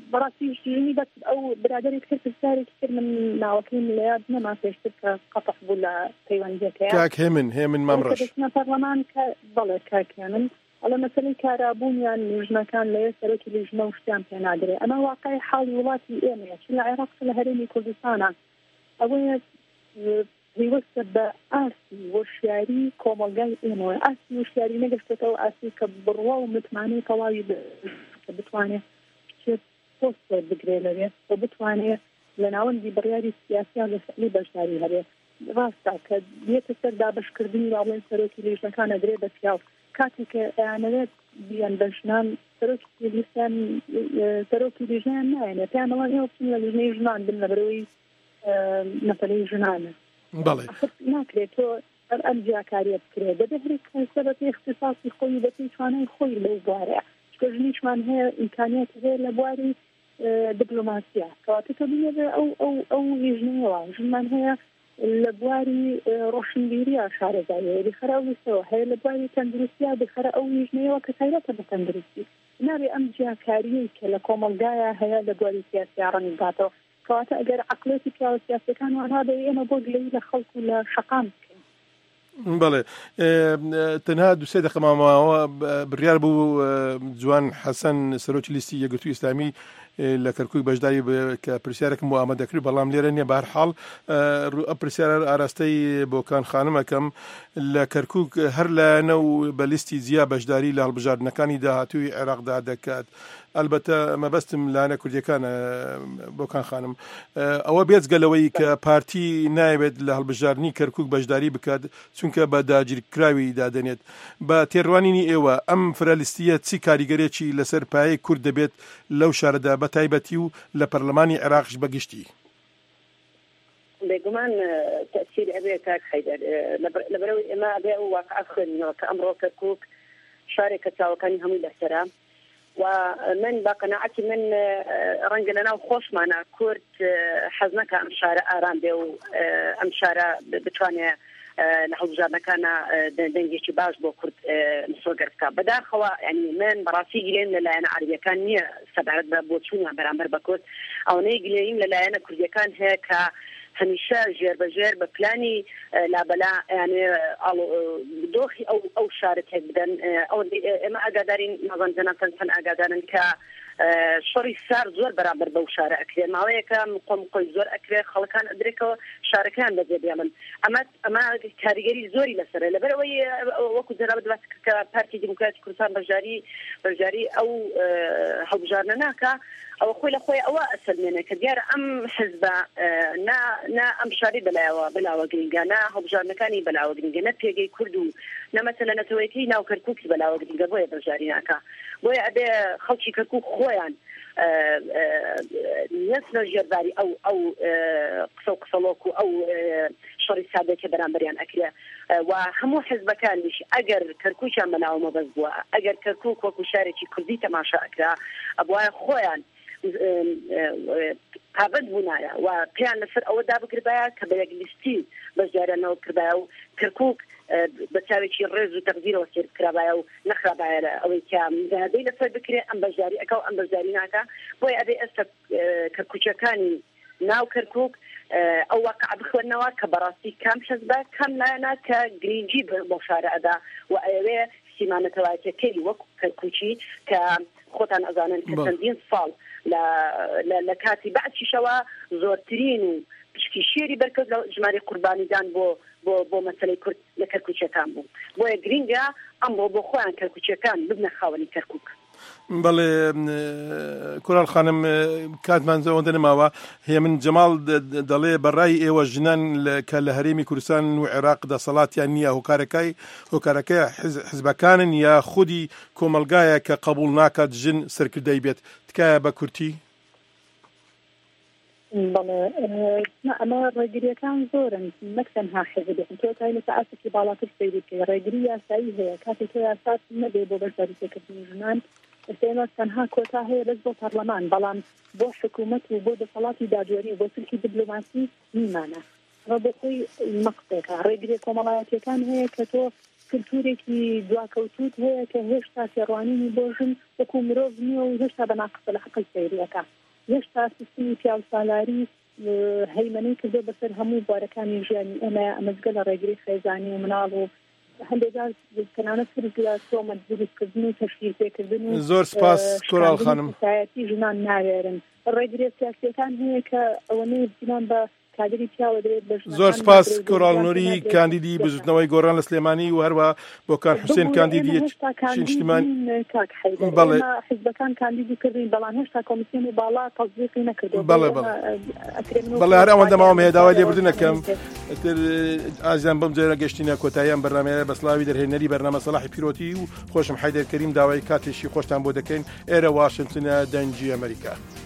بەڕاستی ژینی بەس ئەو برادێک کرد پرسیارێکی کرد من ناوەکەیم لە یاد نەما پێشتر کە قەتع بوو لە پەیوەندیەکەیە کاک هێمن هێمن مامڕەش دەچنە پەرلەمان کە بەڵێ کاکیانن ئەڵە مەسەلەی کارابوونیان لیژنەکان لەوێ سەرۆکی لیژنە و شتیان پێ نادرێت ئەمە واقعی حاڵی وڵاتی ئێمەیە چ لە عێراق لە هەرێمی کوردستانە ئەوەیە پێوەستە بە ئاسی وەشیاری کۆمەلگای ئێمەوە ئاسی وشیاری نەگەشتێتەوە ئاسی کە بڕوا و متمانەی تەواوی کە بتوانێت پۆست بگرێت لەوێ و بتوانێت لە ناوەندی بڕیاری سیاسیان لە فعلی بەشداری هەبێت ڕاستە کە بێتە سەر دابشکردنی راڵێن سەرۆکی لیژنەکانە درێ بە پیاو کاتێک کە ئەیانەوێت بیان بە ژنان سەرۆکی لیژنان سەرۆکی لیژنیان نایەنێت پێیانەوە ئێوە بچن لە لیژنەی ژنان بن لە بەرەوەی نەفەرەی ژنانە بەڵێ ناکرێت تۆ ئەم جیاکاریە بکرێت دەبێت هەرێک سەبەتی اختصاصی خۆی بەپێی توانای خۆی لەو بوارەیە چکە ژنیشمان هەیە ئیمکانیەت هەیە لە بواری دیپلۆماسیە کەواتە کە بینێ ئەو ئەو ئەو لیژنەیەوە ژنمان هەیە لە بواری ڕۆشنبیریە شارەزاییەوە بخەرە ویستەوە هەیە لە بواری تەندروستیە بخەرە ئەو لیژنەیەوە کە تایبەتە بە تەندروستی نابێ ئەم جیاکاریەی کە لە کۆمەلگایە هەیە لە بواری سیاسیە ڕەنگ باتەوە کەواتە ئەگەر عقلێتی پیاوە سیاسەکان وانها بێ ئێمە بۆ گلەی لە خەڵکو لە شەقام بکەین بەڵێ تەنها دوسێ دقە ماماوە بڕیار بوو جوان حەسەن سەرۆکی لیستی یەکگرتووی ئیسلامی لە کەرکووی بەشداری کە پرسیارێکم بۆ ئامادەکرد بەڵام لێرە نییە بەهەرحاڵ ئەم پرسیارە ئاراستەی بۆکان خانمەکەم لە کەرکووک هەر لایەنە و بە لیستی جیا بەشداری لە هەڵبژاردنەکانی داهاتووی عێراقدا دەکات ئەلبەتە مەبەستم لایەنە کوردیەکانە بۆکان خانم ئەوە بێجگەلەوەی کە پارتی نایەوێت لە هەڵبژاردننی کەرکووک بەشداری بکات چونکە بە داگیرکراوی دادەنێت بە تێڕوانینی ئێوە ئەم فرەلیستیە چی کاریگەرێکی لەسەر پایەی کورد دەبێت لەو شارەدا بە تایبەتی و لە پەرلەمانی عێراقش بەگشتی بێگومان تەسیر ئەبێ کاک حەیدەر لەبەرەوەی ئێمە ئەبێ ئەو واقعە خوێنینەوە کە ئەمڕۆ کەرکووک شارێکە چاوەکانی هەمووی لەسەرە ومن بقناعتي من رنج لنا وخوش معنا كورد حزنك أم شارع آرام بيو أم شارع بتواني نحو جارنا كان دنجي شباش بو كورد مسوقر كا بدأ خوا يعني من براسي جلين للاينا عربية كان نية سبعة بوتشونا برامبر بكورد أو نيجلين للاينا كردية كان هيك همیشه جر به جر به پلانی لابلا یعنی دوخی او او شارت بدن او ما اقدرين نظن جناتن تن اقدرين ك شری سر زور برابر به شارع اکری ماوی کم قم قوی زور اکری خلکان ادریکو شارکان بده بیامن اما اما کاریگری زوری لسره لبروی وقت زراب دوست که پارتی دموکراتی کردستان بجاری بجاری او حبجارنا ناکا او خوی خوی او اصل منه کدیار ام حزب نا نا ام شاری بلاوا بلاوا گرینگا نا حبجارنا کانی بلاوا گرینگا نا پیگی کردو نا مثلا نتویتی نا کرکوکی بلاوا گرینگا بوی بجاری ناکا بوی ابی خلچی کرکوک خویان نسل جرداری او او قصو قصلوكو او شری ساده که برانبریان اکریه و همو حزب كان ليش اگر كركوش مناو مبزبوا اگر كركوك وكو شاركي كردي تماشا اكرا ابوای خویان قابل بنایا و پیان لسر او دابو کربایا کبیگ لیستی بجاره نو کربایا کرکوک بتاويشي الرز وتقدير وسير كرابايا ونخرابايا او كام هذه لسه بكري ام بجاري اكو ام بجاري ناكا بوي ابي است كركوشكاني ناو كركوك او واقع بخونا كبراسي كام حزبه كم لنا كجرينجي بشارع دا وايوه سيمانه توايته كلي وك كركوشي ك خوتان ازانن كتندين صال لا لا كاتي بعد شي شوا زورترين بشكي شيري بركز جماري قرباني دان بو بو بو مسألة كرد لكركوشكان بو بو يجرينجا أمر بو خوان كركوشكان ببنا خاوني كركوك. بله كورال خانم كانت من زودنا ماوا هي من جمال دلي براي ايوا جنان كالهريمي كردستان وعراق دا صلاة يعني هو كاركاي هو كاركاي حزب كان يا خودي كوملغايا كقبول ناكد جن سركداي بيت تكا بكرتي بله أما الرجلية كان زورا مكتنها حزبي أنتو تايل ساعتك بالاتر سيدك الرجلية سايهة كاتي كياسات نبي بو بشاري كتني جنان استيما تنها كوتا هي بس بو برلمان بلان بو حكومة وبو دصلاتي داجوري وبو سلكي دبلوماسي ميمانا ربطي المقطع الرجلية كومالاياتي كان هي كتو کللتورێکی دواکەوتوت هەیە کە هێشتا فێڕوانینی بۆژن وەکو مرۆڤ نییە و هێشتا بە ناقصە لە حقی سەیریەکە هێشتا سیستمی پیا و سالاری هەیمەنەی کردو بەسەر هەموو بوارەکانی ژیانی ئەمە ئەمەزگە لە ڕێگری خێزانی و مناڵ و هەندێکجار تەنانەت فرز لە تۆمەت دروستکردن و تەشکیل پێکردن و زۆر سپاس کۆرال خانم سایەتی ژنان ناوێرن ڕێگری سیاسیەکان هەیە کە ئەوەنەی بچینان بە کادری پیاوە دەوێت بە زۆر سپاس کۆرال نووری کاندیدی بزوتنەوەی گۆڕان لە سلێمانی و هەروە بۆ کان حوسێن کاندیدی نیشتیمانی بەڵێ حزبەکان کاندیدی کردین بەڵام هێشتا کۆمیسیۆنی باڵا تەزدیقی نەکردو بەڵێ بەڵێ هەر ئەوەندە ماوە هێداوای لێبردنەکەم تر ئازیان بەم جێرە گەشتینە کۆتاییان بەرنامەیە بەسڵاوی دەرهێنەری بەرنامە سەلاحی پیرۆتی و خۆشم حەیدەر کەریم داوای کاتێکی خۆشتان بۆ دەکەین ئێرە واشنگتنە دەنگی ئەمریکا.